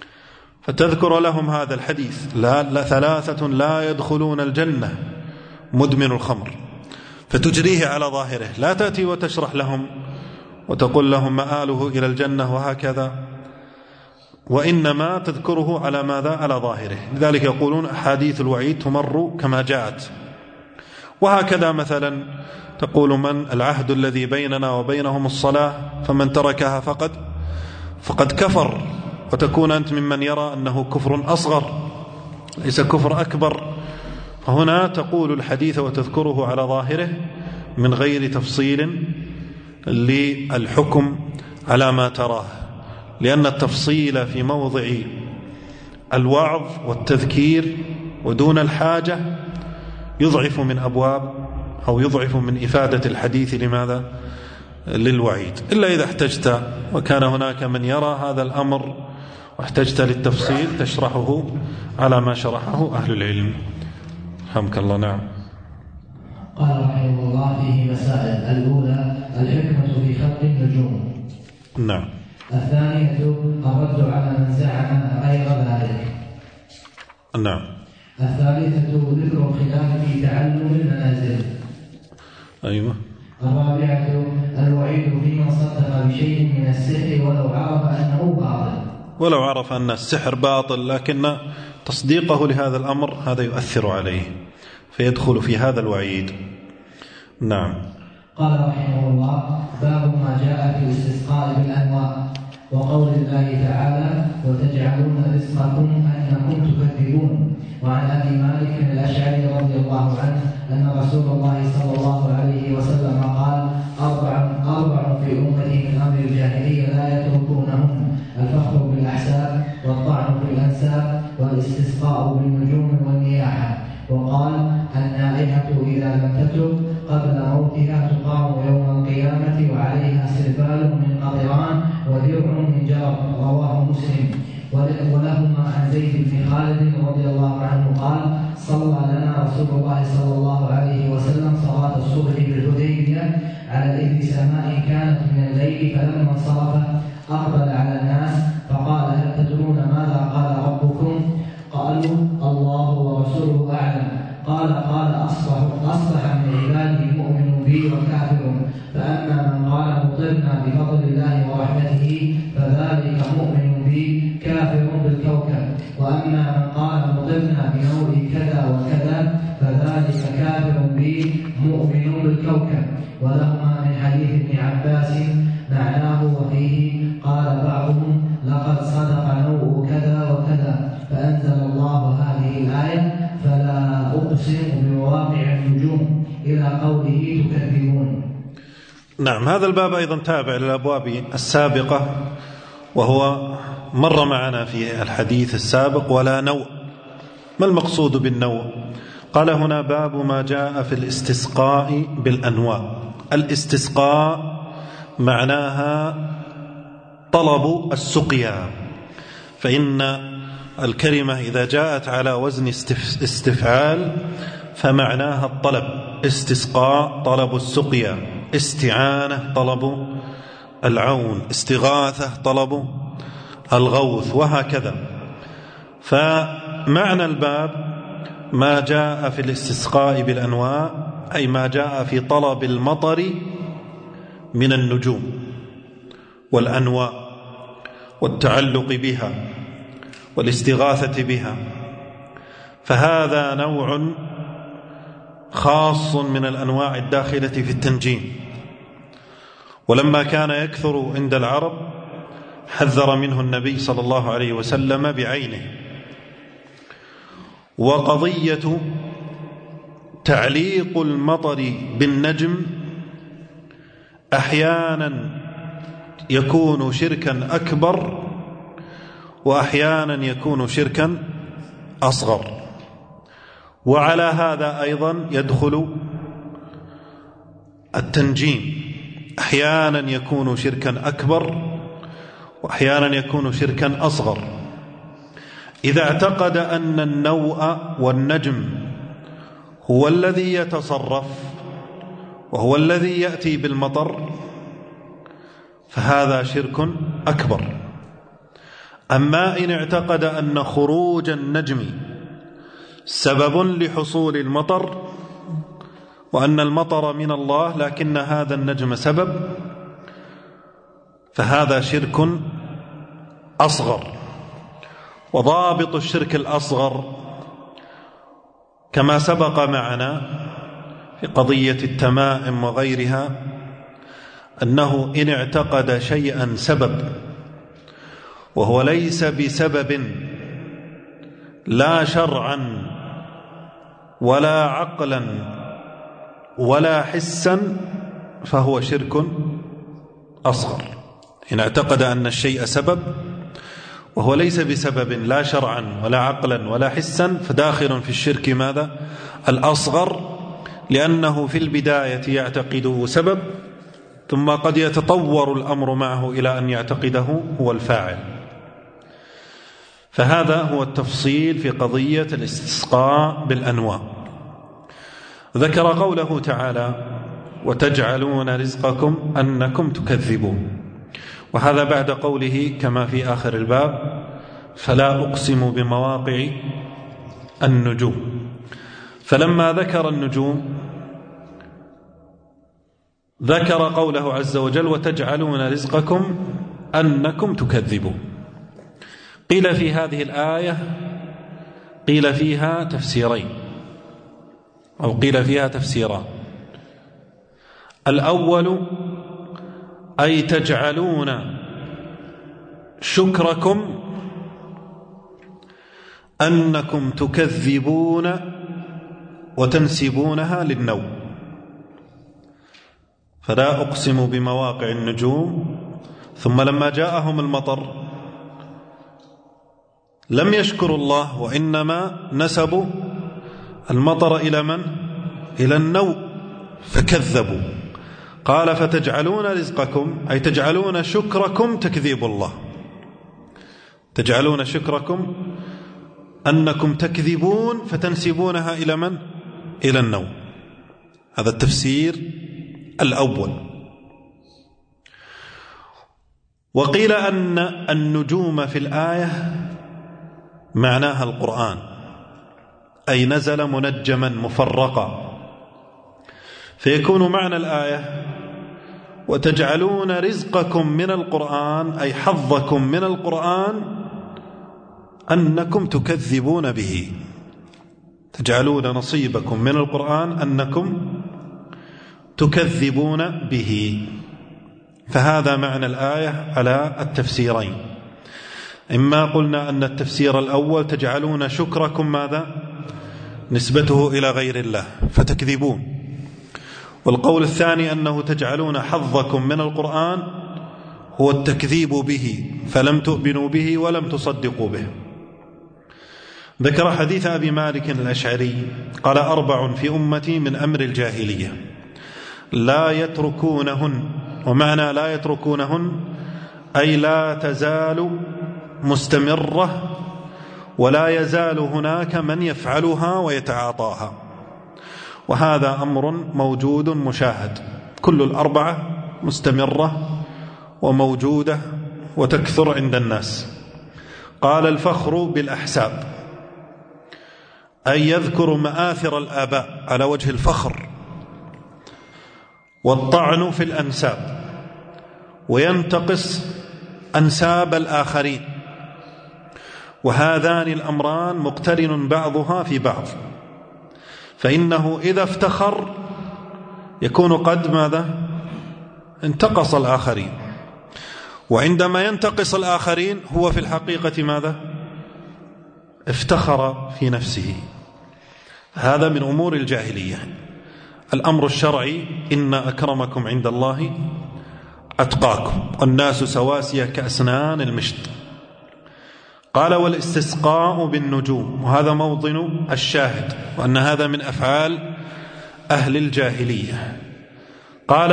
فتذكر لهم هذا الحديث: لا 3 لا يدخلون الجنة: مدمن الخمر، فتجريه على ظاهره، لا تأتي وتشرح لهم وتقول لهم مآله إلى الجنة وهكذا، وإنما تذكره على ماذا؟ على ظاهره. لذلك يقولون أحاديث الوعيد تمر كما جاءت. وهكذا مثلا تقول: من العهد الذي بيننا وبينهم الصلاة، فمن تركها فقد كفر، وتكون أنت ممن يرى أنه كفر أصغر ليس كفر أكبر. فهنا تقول الحديث وتذكره على ظاهره من غير تفصيل للحكم على ما تراه، لأن التفصيل في موضع الوعظ والتذكير ودون الحاجة يضعف من أبواب أو يضعف من إفادة الحديث. لماذا؟ للوعيد. إلا إذا احتجت وكان هناك من يرى هذا الأمر واحتجت للتفصيل تشرحه على ما شرحه أهل العلم. رحمك الله. نعم. قال رحمه الله: فيه مسائل. الأولى: الحكمة في خلق النجوم. نعم. الثانية: الرد على من زعم غير ذلك. نعم. الثالثة: ذكر الخلاف في تعلم المنازل. أيوة. الرابعة: الوعيد في من صدق بشيء من السحر ولو عرف أن السحر باطل، لكن تصديقه لهذا الأمر هذا يؤثر عليه فيدخل في هذا الوعيد. نعم. قال رحمه الله: باب ما جاء في الاستسقاء بالأنواع، وقول الله تعالى: وتجعلون رزقكم أنكم تكذبون. وعن أبي مالك الأشعري رضي الله عنه أن رسول الله صلى الله عليه وسلم قال: أربع في أمتي من أمر الجاهلية لا يتركونهم: الفخر بالأحساب، والطعن في الأنساب، والاستسقاء بالنجوم والنياحة. وقال: النائحة إذا لم تتب قبل موتها تقام يوم القيامة وعليها سربال من قطران ودرع من جرب. رواه مسلم. ولهما عن زيد بن خالد رضي الله عنه قال: صلى لنا رسول الله صلى الله عليه وسلم صلاة الصبح بالحديبية على إثر سماء كانت من الليل، فلما انصرف أقبل على الناس فقال: هل تدرون ماذا قال ربكم؟ قالوا: الله ورسوله أعلم. قال: أصبح من عبادي مؤمن بي وكافر، فأما من قال مطرنا بفضل الله ورحمته فذلك مؤمن بي كافر بالكوكب، وأما من قال مطرنا بنوء كذا وكذا فذلك كافر بي مؤمن بالكوكب. ولهما من حديث ابن عباس معناه وفيه قال بعضهم: لقد صدق نوء كذا وكذا، فأنزل الله هذه الآية: فلا أقسم بمواقع النجوم، إلى قوله تكذبون. نعم. هذا الباب أيضا تابع للأبواب السابقة، وهو مر معنا في الحديث السابق: ولا نوء. ما المقصود بالنوء؟ قال هنا: باب ما جاء في الاستسقاء بالأنواع. الاستسقاء معناها طلب السقيا، فإن الكلمة إذا جاءت على وزن استفعال فمعناها الطلب. استسقاء طلب السقيا، استعانة طلب العون، استغاثة طلب الغوث، وهكذا. فمعنى الباب ما جاء في الاستسقاء بالأنواع، أي ما جاء في طلب المطر من النجوم والأنواع والتعلق بها والاستغاثة بها. فهذا نوع خاص من الأنواع الداخلة في التنجيم، ولما كان يكثر عند العرب حذر منه النبي صلى الله عليه وسلم بعينه. وقضية تعليق المطر بالنجم أحيانا يكون شركا أكبر، وأحيانا يكون شركا أصغر. وعلى هذا أيضا يدخل التنجيم، أحيانا يكون شركا أكبر وأحيانا يكون شركا أصغر. إذا اعتقد أن النوء والنجم هو الذي يتصرف وهو الذي يأتي بالمطر فهذا شرك أكبر. أما إن اعتقد أن خروج النجم سبب لحصول المطر وأن المطر من الله لكن هذا النجم سبب، فهذا شرك أصغر. وضابط الشرك الأصغر كما سبق معنا في قضية التمائم وغيرها أنه إن اعتقد شيئا سبب وهو ليس بسبب لا شرعا ولا عقلا ولا حسا فهو شرك أصغر. إن اعتقد أن الشيء سبب وهو ليس بسبب لا شرعا ولا عقلا ولا حسا فداخل في الشرك ماذا؟ الأصغر، لأنه في البداية يعتقده سبب ثم قد يتطور الأمر معه إلى أن يعتقده هو الفاعل. فهذا هو التفصيل في قضية الاستسقاء بالأنواع. ذكر قوله تعالى وتجعلون رزقكم أنكم تكذبون، وهذا بعد قوله كما في آخر الباب فلا أقسم بمواقع النجوم. فلما ذكر النجوم ذكر قوله عز وجل وتجعلون رزقكم أنكم تكذبون. قيل في هذه الآية قيل فيها تفسيرين أو قيل فيها تفسيران. الأول أي تجعلون شكركم أنكم تكذبون وتنسبونها للنوم. فلا أقسم بمواقع النجوم، ثم لما جاءهم المطر لم يشكروا الله وإنما نسبوا المطر إلى من؟ إلى النوم فكذبوا. قال فتجعلون رزقكم أي تجعلون شكركم تكذيب الله، تجعلون شكركم أنكم تكذبون فتنسبونها إلى من؟ إلى النوم. هذا التفسير الأول. وقيل أن النجوم في الآية معناها القرآن، أي نزل منجما مفرقا، فيكون معنى الآية وتجعلون رزقكم من القرآن أي حظكم من القرآن أنكم تكذبون به، تجعلون نصيبكم من القرآن أنكم تكذبون به. فهذا معنى الآية على التفسيرين. إما قلنا أن التفسير الأول تجعلون شكركم ماذا؟ نسبته إلى غير الله فتكذبون، والقول الثاني أنه تجعلون حظكم من القرآن هو التكذيب به فلم تؤمنوا به ولم تصدقوا به. ذكر حديث أبي مالك الأشعري قال 4 في أمتي من أمر الجاهلية لا يتركونهن، ومعنى لا يتركونهن أي لا تزال مستمرة ولا يزال هناك من يفعلها ويتعاطاها. وهذا أمر موجود مشاهد، كل 4 مستمرة وموجودة وتكثر عند الناس. قال الفخر بالأحساب أي يذكر مآثر الآباء على وجه الفخر، والطعن في الأنساب وينتقص أنساب الآخرين، وهذان الأمران مقترن بعضها في بعض، فإنه إذا افتخر يكون قد ماذا؟ انتقص الآخرين، وعندما ينتقص الآخرين هو في الحقيقة ماذا؟ افتخر في نفسه. هذا من أمور الجاهلية. الأمر الشرعي إن أكرمكم عند الله أتقاكم والناس سواسية كأسنان المشط. قال والاستسقاء بالنجوم، وهذا موطن الشاهد، وأن هذا من أفعال أهل الجاهلية. قال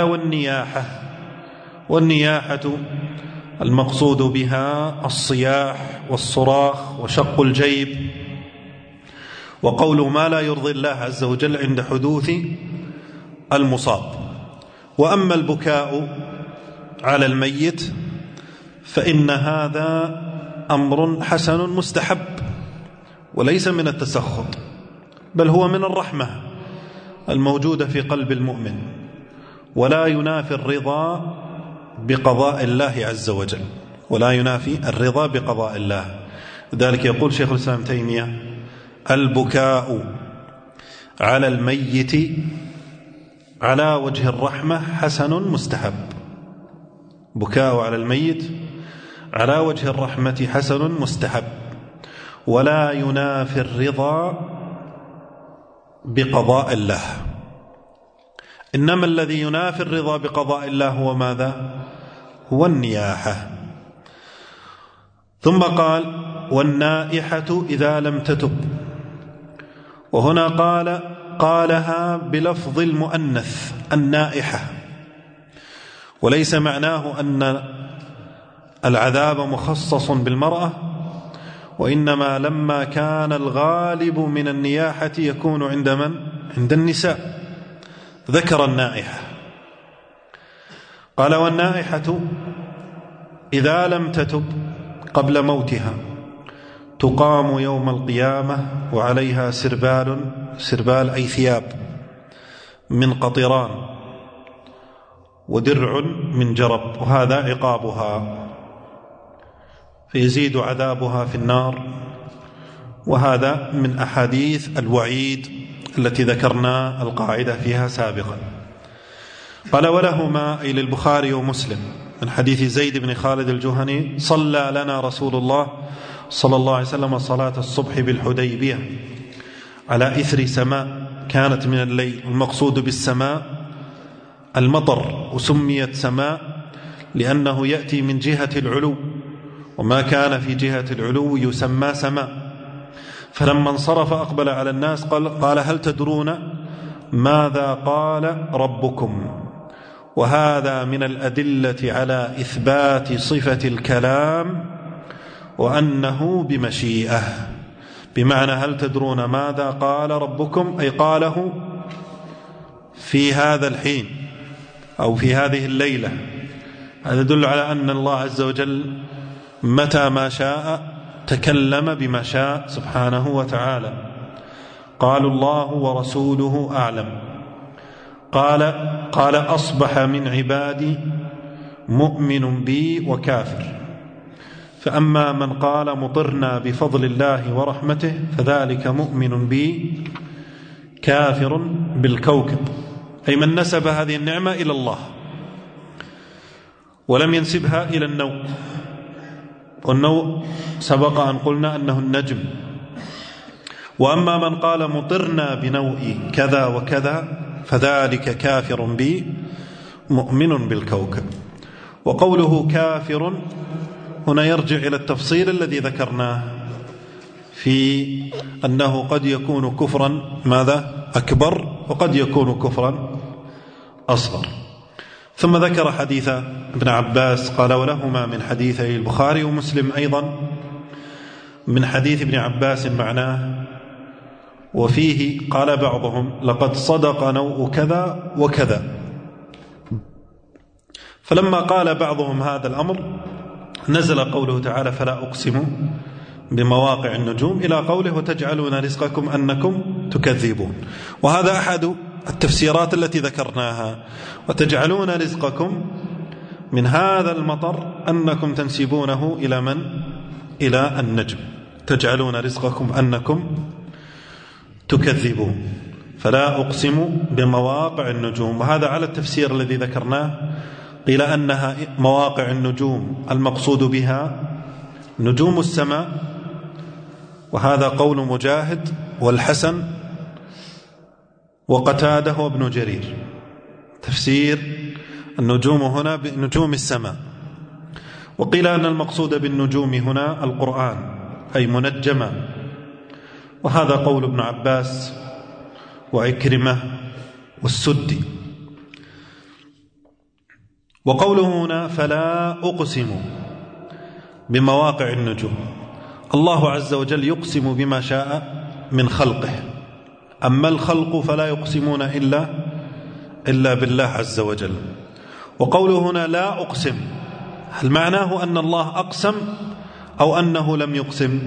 والنياحة المقصود بها الصياح والصراخ وشق الجيب وقول ما لا يرضي الله عز وجل عند حدوث المصاب. وأما البكاء على الميت فإن هذا أمر حسن مستحب وليس من التسخط، بل هو من الرحمة الموجودة في قلب المؤمن، ولا ينافي الرضا بقضاء الله عز وجل، ولا ينافي الرضا بقضاء الله. لذلك يقول شيخ الإسلام تيمية: البكاء على الميت على وجه الرحمة حسن مستحب. بكاء على الميت على وجه الرحمة حسن مستحب، ولا ينافي الرضا بقضاء الله. إنما الذي ينافي الرضا بقضاء الله هو ماذا؟ هو النياحة. ثم قال: والنائحة إذا لم تتب. وهنا قالها بلفظ المؤنث النائحة، وليس معناه أن العذاب مخصص بالمرأة، وإنما لما كان الغالب من النياحة يكون عند من؟ عند النساء، ذكر النائحة. قال: والنائحة إذا لم تتب قبل موتها تقام يوم القيامة وعليها سربال أي ثياب من قطران، ودرع من جرب، وهذا عقابها، فيزيد عذابها في النار. وهذا من أحاديث الوعيد التي ذكرنا القاعدة فيها سابقا. قال: ولهما أي للبخاري ومسلم من حديث زيد بن خالد الجهني: صلى لنا رسول الله صلى الله عليه وسلم صلاة الصبح بالحديبية على إثر سماء كانت من الليل. المقصود بالسماء المطر، وسميت سماء لأنه يأتي من جهة العلو، وما كان في جهة العلو يسمى سماء. فلما انصرف أقبل على الناس قال: هل تدرون ماذا قال ربكم؟ وهذا من الأدلة على إثبات صفة الكلام وأنه بمشيئة. بمعنى هل تدرون ماذا قال ربكم، أي قاله في هذا الحين أو في هذه الليلة. هذا يدل على أن الله عز وجل متى ما شاء تكلم بما شاء سبحانه وتعالى. قالوا: الله ورسوله أعلم. قال: أصبح من عبادي مؤمن بي وكافر. فأما من قال مطرنا بفضل الله ورحمته فذلك مؤمن بي كافر بالكوكب، أي من نسب هذه النعمة إلى الله ولم ينسبها إلى النوء. والنوء سبق أن قلنا أنه النجم. وأما من قال مطرنا بنوء كذا وكذا فذلك كافر بي مؤمن بالكوكب. وقوله كافر هنا يرجع إلى التفصيل الذي ذكرناه في أنه قد يكون كفرا ماذا؟ أكبر، وقد يكون كفرا أصغر. ثم ذكر حديث ابن عباس قال: ولهما من حديثي البخاري ومسلم أيضا من حديث ابن عباس معناه، وفيه قال بعضهم: لقد صدق نوء كذا وكذا. فلما قال بعضهم هذا الأمر نزل قوله تعالى: فلا أقسم بمواقع النجوم، إلى قوله: وتجعلون رزقكم أنكم تكذبون. وهذا أحد التفسيرات التي ذكرناها، وتجعلون رزقكم من هذا المطر أنكم تنسبونه إلى من؟ إلى النجم. تجعلون رزقكم أنكم تكذبون. فلا أقسم بمواقع النجوم، وهذا على التفسير الذي ذكرناه. قيل أنها مواقع النجوم المقصود بها نجوم السماء، وهذا قول مجاهد والحسن وقتاده وابن جرير. تفسير النجوم هنا بنجوم السماء. وقيل أن المقصود بالنجوم هنا القرآن، أي منجمة، وهذا قول ابن عباس وعكرمة والسدي. وقوله هنا: فلا أقسم بمواقع النجوم، الله عز وجل يقسم بما شاء من خلقه، أما الخلق فلا يقسمون إلا بالله عز وجل. وقوله هنا: لا أقسم، هل معناه أن الله أقسم أو أنه لم يقسم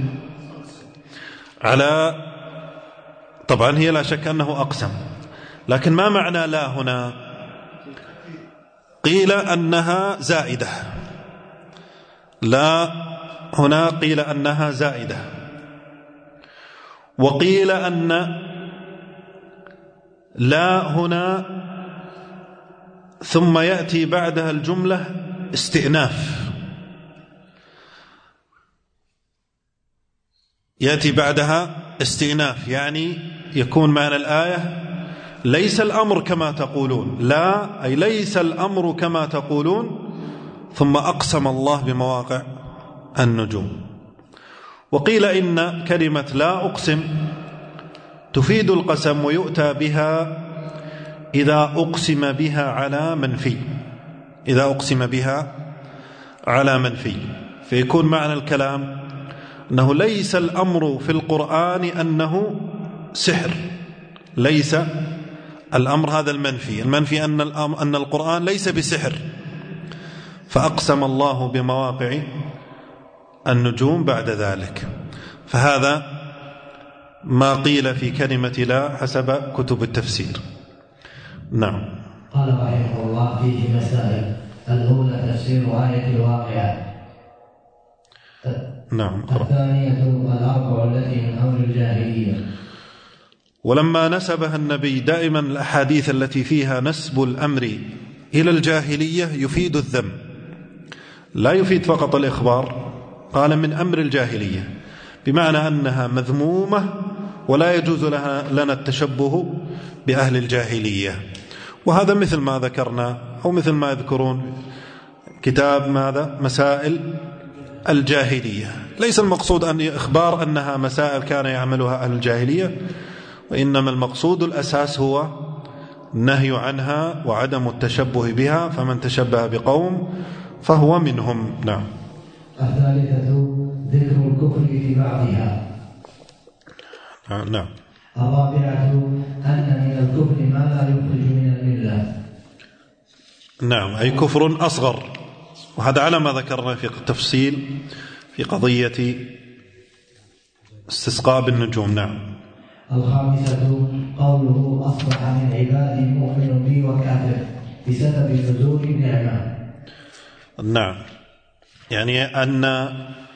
على، طبعا هي لا شك أنه أقسم، لكن ما معنى لا هنا؟ قيل أنها زائدة، لا هنا قيل أنها زائدة، وقيل أن لا هنا ثم يأتي بعدها الجملة استئناف، يأتي بعدها استئناف، يعني يكون معنى الآية ليس الأمر كما تقولون، لا أي ليس الأمر كما تقولون، ثم أقسم الله بمواقع النجوم. وقيل إن كلمة لا أقسم تفيد القسم ويؤتى بها إذا أقسم بها على منفي، إذا أقسم بها على منفي، فيكون معنى الكلام أنه ليس الأمر في القرآن أنه سحر، ليس الأمر هذا المنفي، المنفي أن القرآن ليس بسحر، فأقسم الله بمواقع النجوم بعد ذلك. فهذا ما قيل في كلمة لا حسب كتب التفسير. نعم. قال رحمه الله فيه مسائل. الأولى تفسير آية الواقعة. نعم. الثانية الأربع التي من أمر الجاهلية. ولما نسبها النبي دائما الأحاديث التي فيها نسب الأمر إلى الجاهلية يفيد الذم، لا يفيد فقط الإخبار، قال من أمر الجاهلية، بمعنى أنها مذمومة ولا يجوز لنا التشبه بأهل الجاهلية. وهذا مثل ما ذكرنا أو مثل ما يذكرون كتاب ماذا؟ مسائل الجاهلية. ليس المقصود أن إخبار أنها مسائل كان يعملها أهل الجاهلية، وإنما المقصود الأساس هو النهي عنها وعدم التشبه بها، فمن تشبه بقوم فهو منهم. نعم. الثالثة ذكر الكفر في بعضها. نعم. الرابعة أن من الكفر ما لا يخرج من الملة. نعم، أي كفر أصغر، وهذا على ما ذكرنا في التفصيل في قضية استسقاء بالنجوم. نعم. الخامسة قوله أصبح من عبادي مؤمن بي وكافر بسبب نزول النعمة. نعم، يعني أن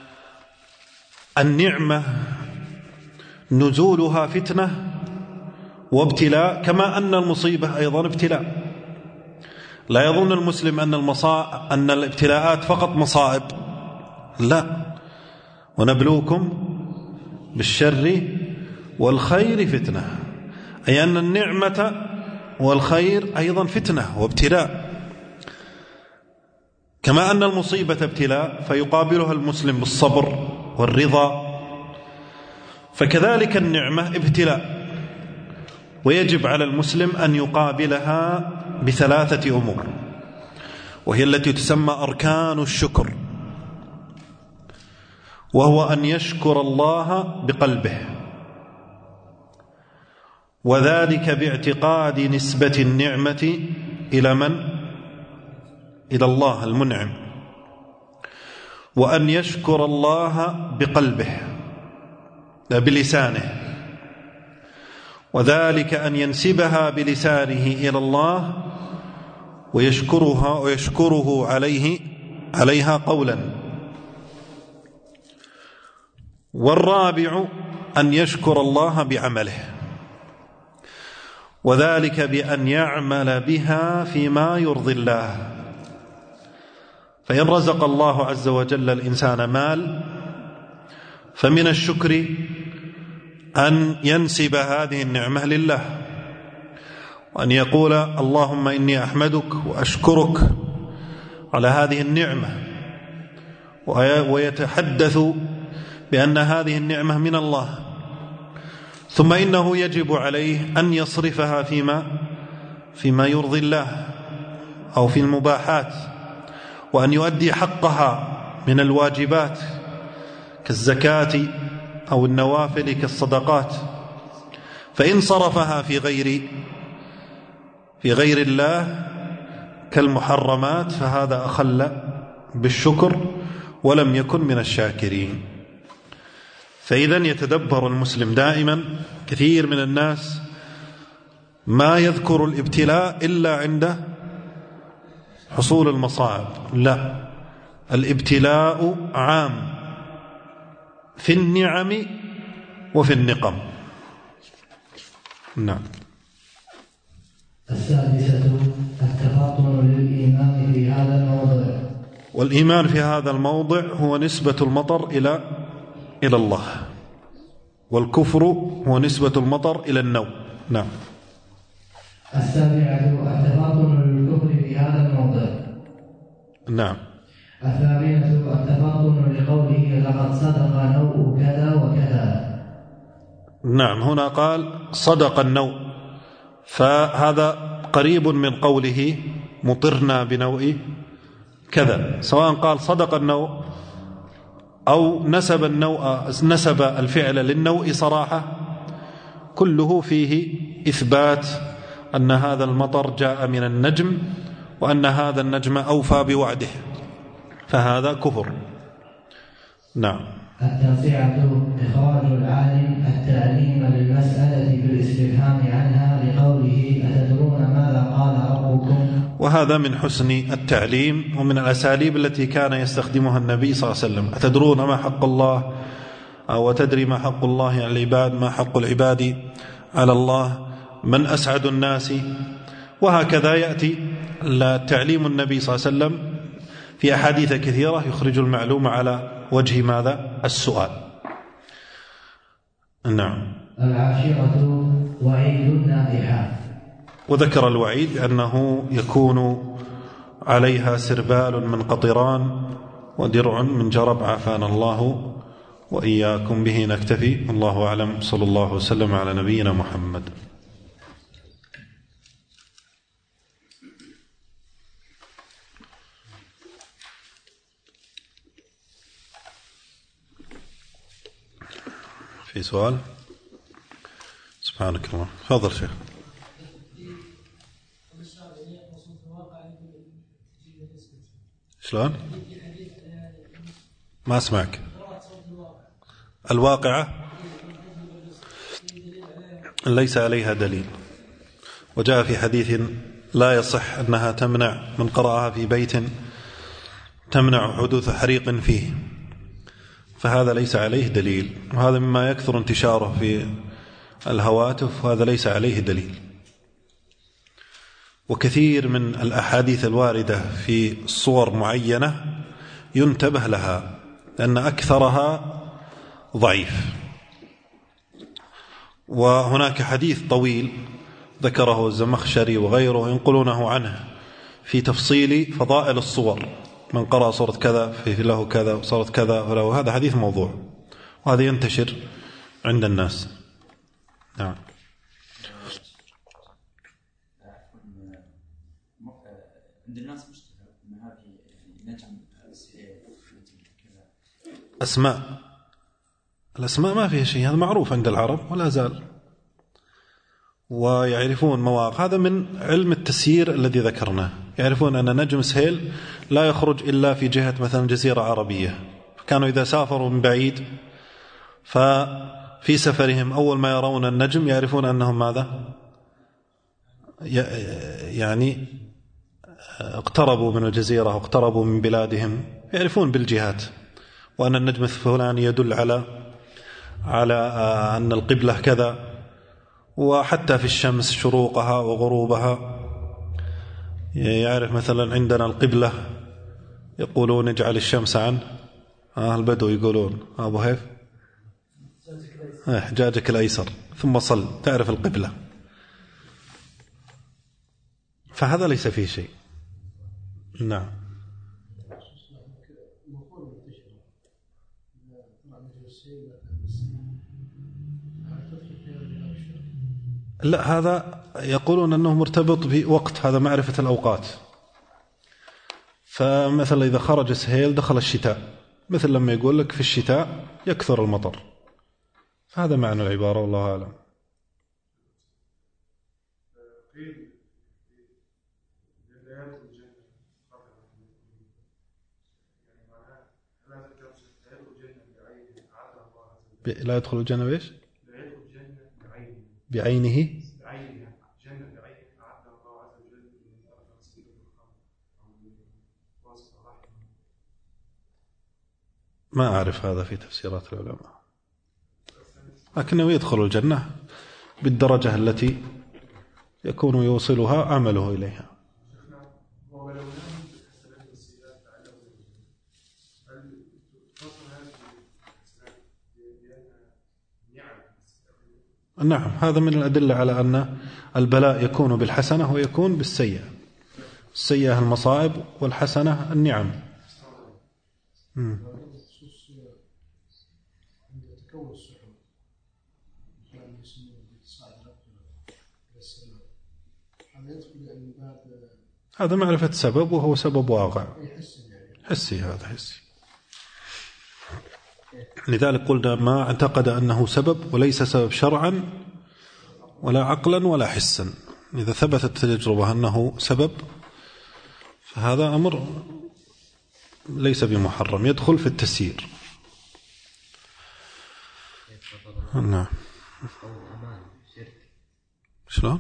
النعمة نزولها فتنة وابتلاء، كما أن المصيبة أيضا ابتلاء. لا يظن المسلم أن الابتلاءات فقط مصائب، لا، ونبلوكم بالشر والخير فتنة، أي أن النعمة والخير أيضا فتنة وابتلاء، كما أن المصيبة ابتلاء فيقابلها المسلم بالصبر والرضا، فكذلك النعمة ابتلاء، ويجب على المسلم أن يقابلها بثلاثة أمور، وهي التي تسمى أركان الشكر، وهو أن يشكر الله بقلبه، وذلك باعتقاد نسبة النعمة إلى من؟ إلى الله المنعم، وأن يشكر الله بقلبه بلسانه، وذلك أن ينسبها بلسانه إلى الله ويشكره عليها قولا. والرابع أن يشكر الله بعمله، وذلك بأن يعمل بها فيما يرضي الله. فإن رزق الله عز وجل الإنسان مال، فمن الشكر أن ينسب هذه النعمة لله، وأن يقول اللهم إني أحمدك وأشكرك على هذه النعمة، ويتحدث بأن هذه النعمة من الله. ثم إنه يجب عليه أن يصرفها فيما يرضي الله أو في المباحات، وأن يؤدي حقها من الواجبات كالزكاة أو النوافل كالصدقات. فإن صرفها في غير الله كالمحرمات فهذا أخل بالشكر، ولم يكن من الشاكرين. فإذا يتدبر المسلم دائما. كثير من الناس ما يذكر الابتلاء إلا عند حصول المصاعب. لا، الابتلاء عام في النعم وفي النقم. نعم. السادسة التفاطن للإيمان في هذا الموضع. والإيمان في هذا الموضع هو نسبة المطر إلى الله، والكفر هو نسبة المطر إلى النوم. نعم. السابعة التفاطن للكفر في هذا الموضع. نعم. الثامنة التفاطن لقوله لقد صدق نوء كذا وكذا. نعم، هنا قال صدق النوء، فهذا قريب من قوله مطرنا بنوء كذا، سواء قال صدق النوء أو نسب الفعل للنوء صراحة، كله فيه إثبات أن هذا المطر جاء من النجم، وأن هذا النجم أوفى بوعده، فهذا كفر. نعم. التاسعة إخراج العالم التعليم للمسألة بالاستفهام عنها لقوله أتدرون ماذا قال ربكم. وهذا من حسن التعليم ومن الأساليب التي كان يستخدمها النبي صلى الله عليه وسلم. أتدرون ما حق الله، أو تدري ما حق الله على العباد، ما حق العباد على الله، من أسعد الناس، وهكذا يأتي تعليم النبي صلى الله عليه وسلم في أحاديث كثيرة يخرج المعلومة على وجه ماذا؟ السؤال. نعم. العاشرة وعيد النائحة. وذكر الوعيد بأنه يكون عليها سربال من قطران ودرع من جرب، عافانا الله وإياكم. به نكتفي، الله أعلم، صلى الله وسلم على نبينا محمد. في سؤال؟ سبحانك الله. تفضل شيخ. شلون؟ ما أسمعك. الواقعة ليس عليها دليل، وجاء في حديث لا يصح أنها تمنع من قرأها في بيت تمنع حدوث حريق فيه، فهذا ليس عليه دليل، وهذا مما يكثر انتشاره في الهواتف، وهذا ليس عليه دليل. وكثير من الأحاديث الواردة في صور معينة ينتبه لها، لأن أكثرها ضعيف. وهناك حديث طويل ذكره الزمخشري وغيره ينقلونه عنه في تفصيل فضائل الصور، من قرأ صورة كذا في له كذا وصورة كذا وله، هذا حديث موضوع، وهذا ينتشر عند الناس. نعم. عند الناس مشتهر أن هذه نجم الأسماء ما فيها شيء، هذا معروف عند العرب ولا زال، ويعرفون مواقع. هذا من علم التسيير الذي ذكرناه، يعرفون أن نجم سهيل لا يخرج إلا في جهة مثلا جزيرة عربية، كانوا إذا سافروا من بعيد ففي سفرهم أول ما يرون النجم يعرفون أنهم ماذا؟ يعني اقتربوا من الجزيرة واقتربوا من بلادهم، يعرفون بالجهات، وأن النجم الفلاني يدل على أن القبلة كذا، وحتى في الشمس شروقها وغروبها يعرف. مثلا عندنا القبلة يقولون اجعل الشمس عن البدو، يقولون أبو هيف حجاجك الأيسر ثم صل، تعرف القبلة، فهذا ليس فيه شيء. نعم. لا، هذا يقولون أنه مرتبط بوقت، هذا معرفة الأوقات. فمثلا إذا خرج سهيل دخل الشتاء، مثل لما يقول لك في الشتاء يكثر المطر، هذا معنى العبارة، والله أعلم. لا يدخل الجنة بإيش؟ بعينه. ما أعرف هذا في تفسيرات العلماء، لكنه يدخل الجنة بالدرجة التي يكون يوصلها عمله إليها. نعم، هذا من الأدلة على أن البلاء يكون بالحسنة ويكون بالسيئة. السيئة المصائب والحسنة النعم. هذا معرفة سبب، وهو سبب واقع حسي، هذا حسي. لذلك قلنا ما اعتقد أنه سبب وليس سبب شرعا ولا عقلا ولا حسا، إذا ثبتت التجربة أنه سبب فهذا أمر ليس بمحرم، يدخل في التسيير. نعم. شلون؟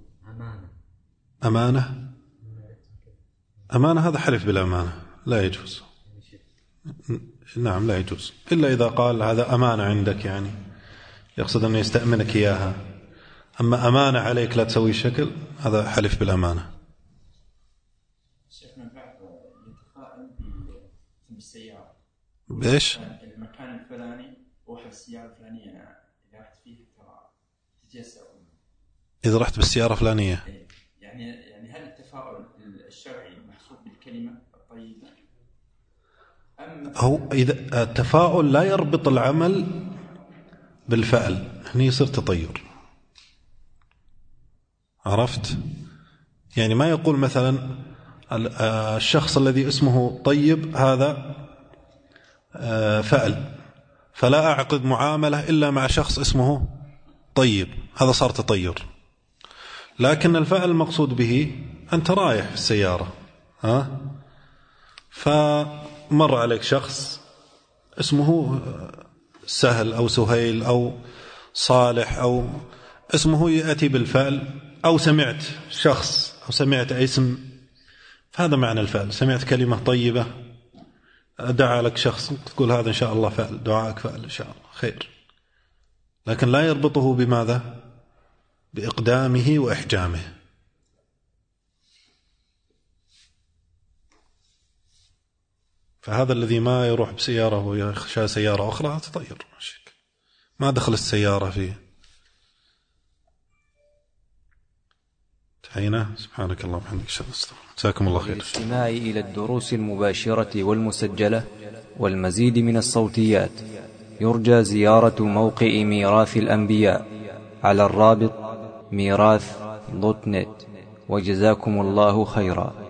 أمانة. أمانة هذا حلف بالأمانة لا يجوز. نعم لا يجوز إلا إذا قال هذا أمانة عندك، يعني يقصد أنه يستأمنك إياها. أما أمانة عليك لا تسوي شكل، هذا حلف بالأمانة. شيخنا بعض يتفاعل بالسيارة بإيش؟ المكان الفلاني وحد السيارة الفلانية إذا رحت فيه تتيسر. إذا رحت بالسيارة الفلانية يعني هل التفاعل الشرعي محسوب بالكلمة الطيبة؟ هو إذا التفاؤل لا يربط العمل بالفعل، هنا يصير تطير. عرفت؟ يعني ما يقول مثلا الشخص الذي اسمه طيب هذا فعل، فلا أعقد معاملة إلا مع شخص اسمه طيب، هذا صار تطير. لكن الفعل المقصود به أنت رايح في السيارة فمر عليك شخص اسمه سهل أو سهيل أو صالح أو اسمه يأتي بالفعل، أو سمعت شخص أو سمعت اسم، هذا معنى الفعل. سمعت كلمة طيبة، دعا لك شخص، تقول هذا إن شاء الله فعل، دعاءك فعل إن شاء الله خير، لكن لا يربطه بماذا؟ بإقدامه وإحجامه. فهذا الذي ما يروح بسيارة ويخشى سيارة أخرى تطير، ما دخل السيارة فيه. تحينا. سبحانك اللهم وبحمدك أشهد أن لا إله إلا أنت، جزاكم الله خير. للاستماع إلى الدروس المباشرة والمسجلة والمزيد من الصوتيات يرجى زيارة موقع ميراث الأنبياء على الرابط ميراث.net. وجزاكم الله خيرا.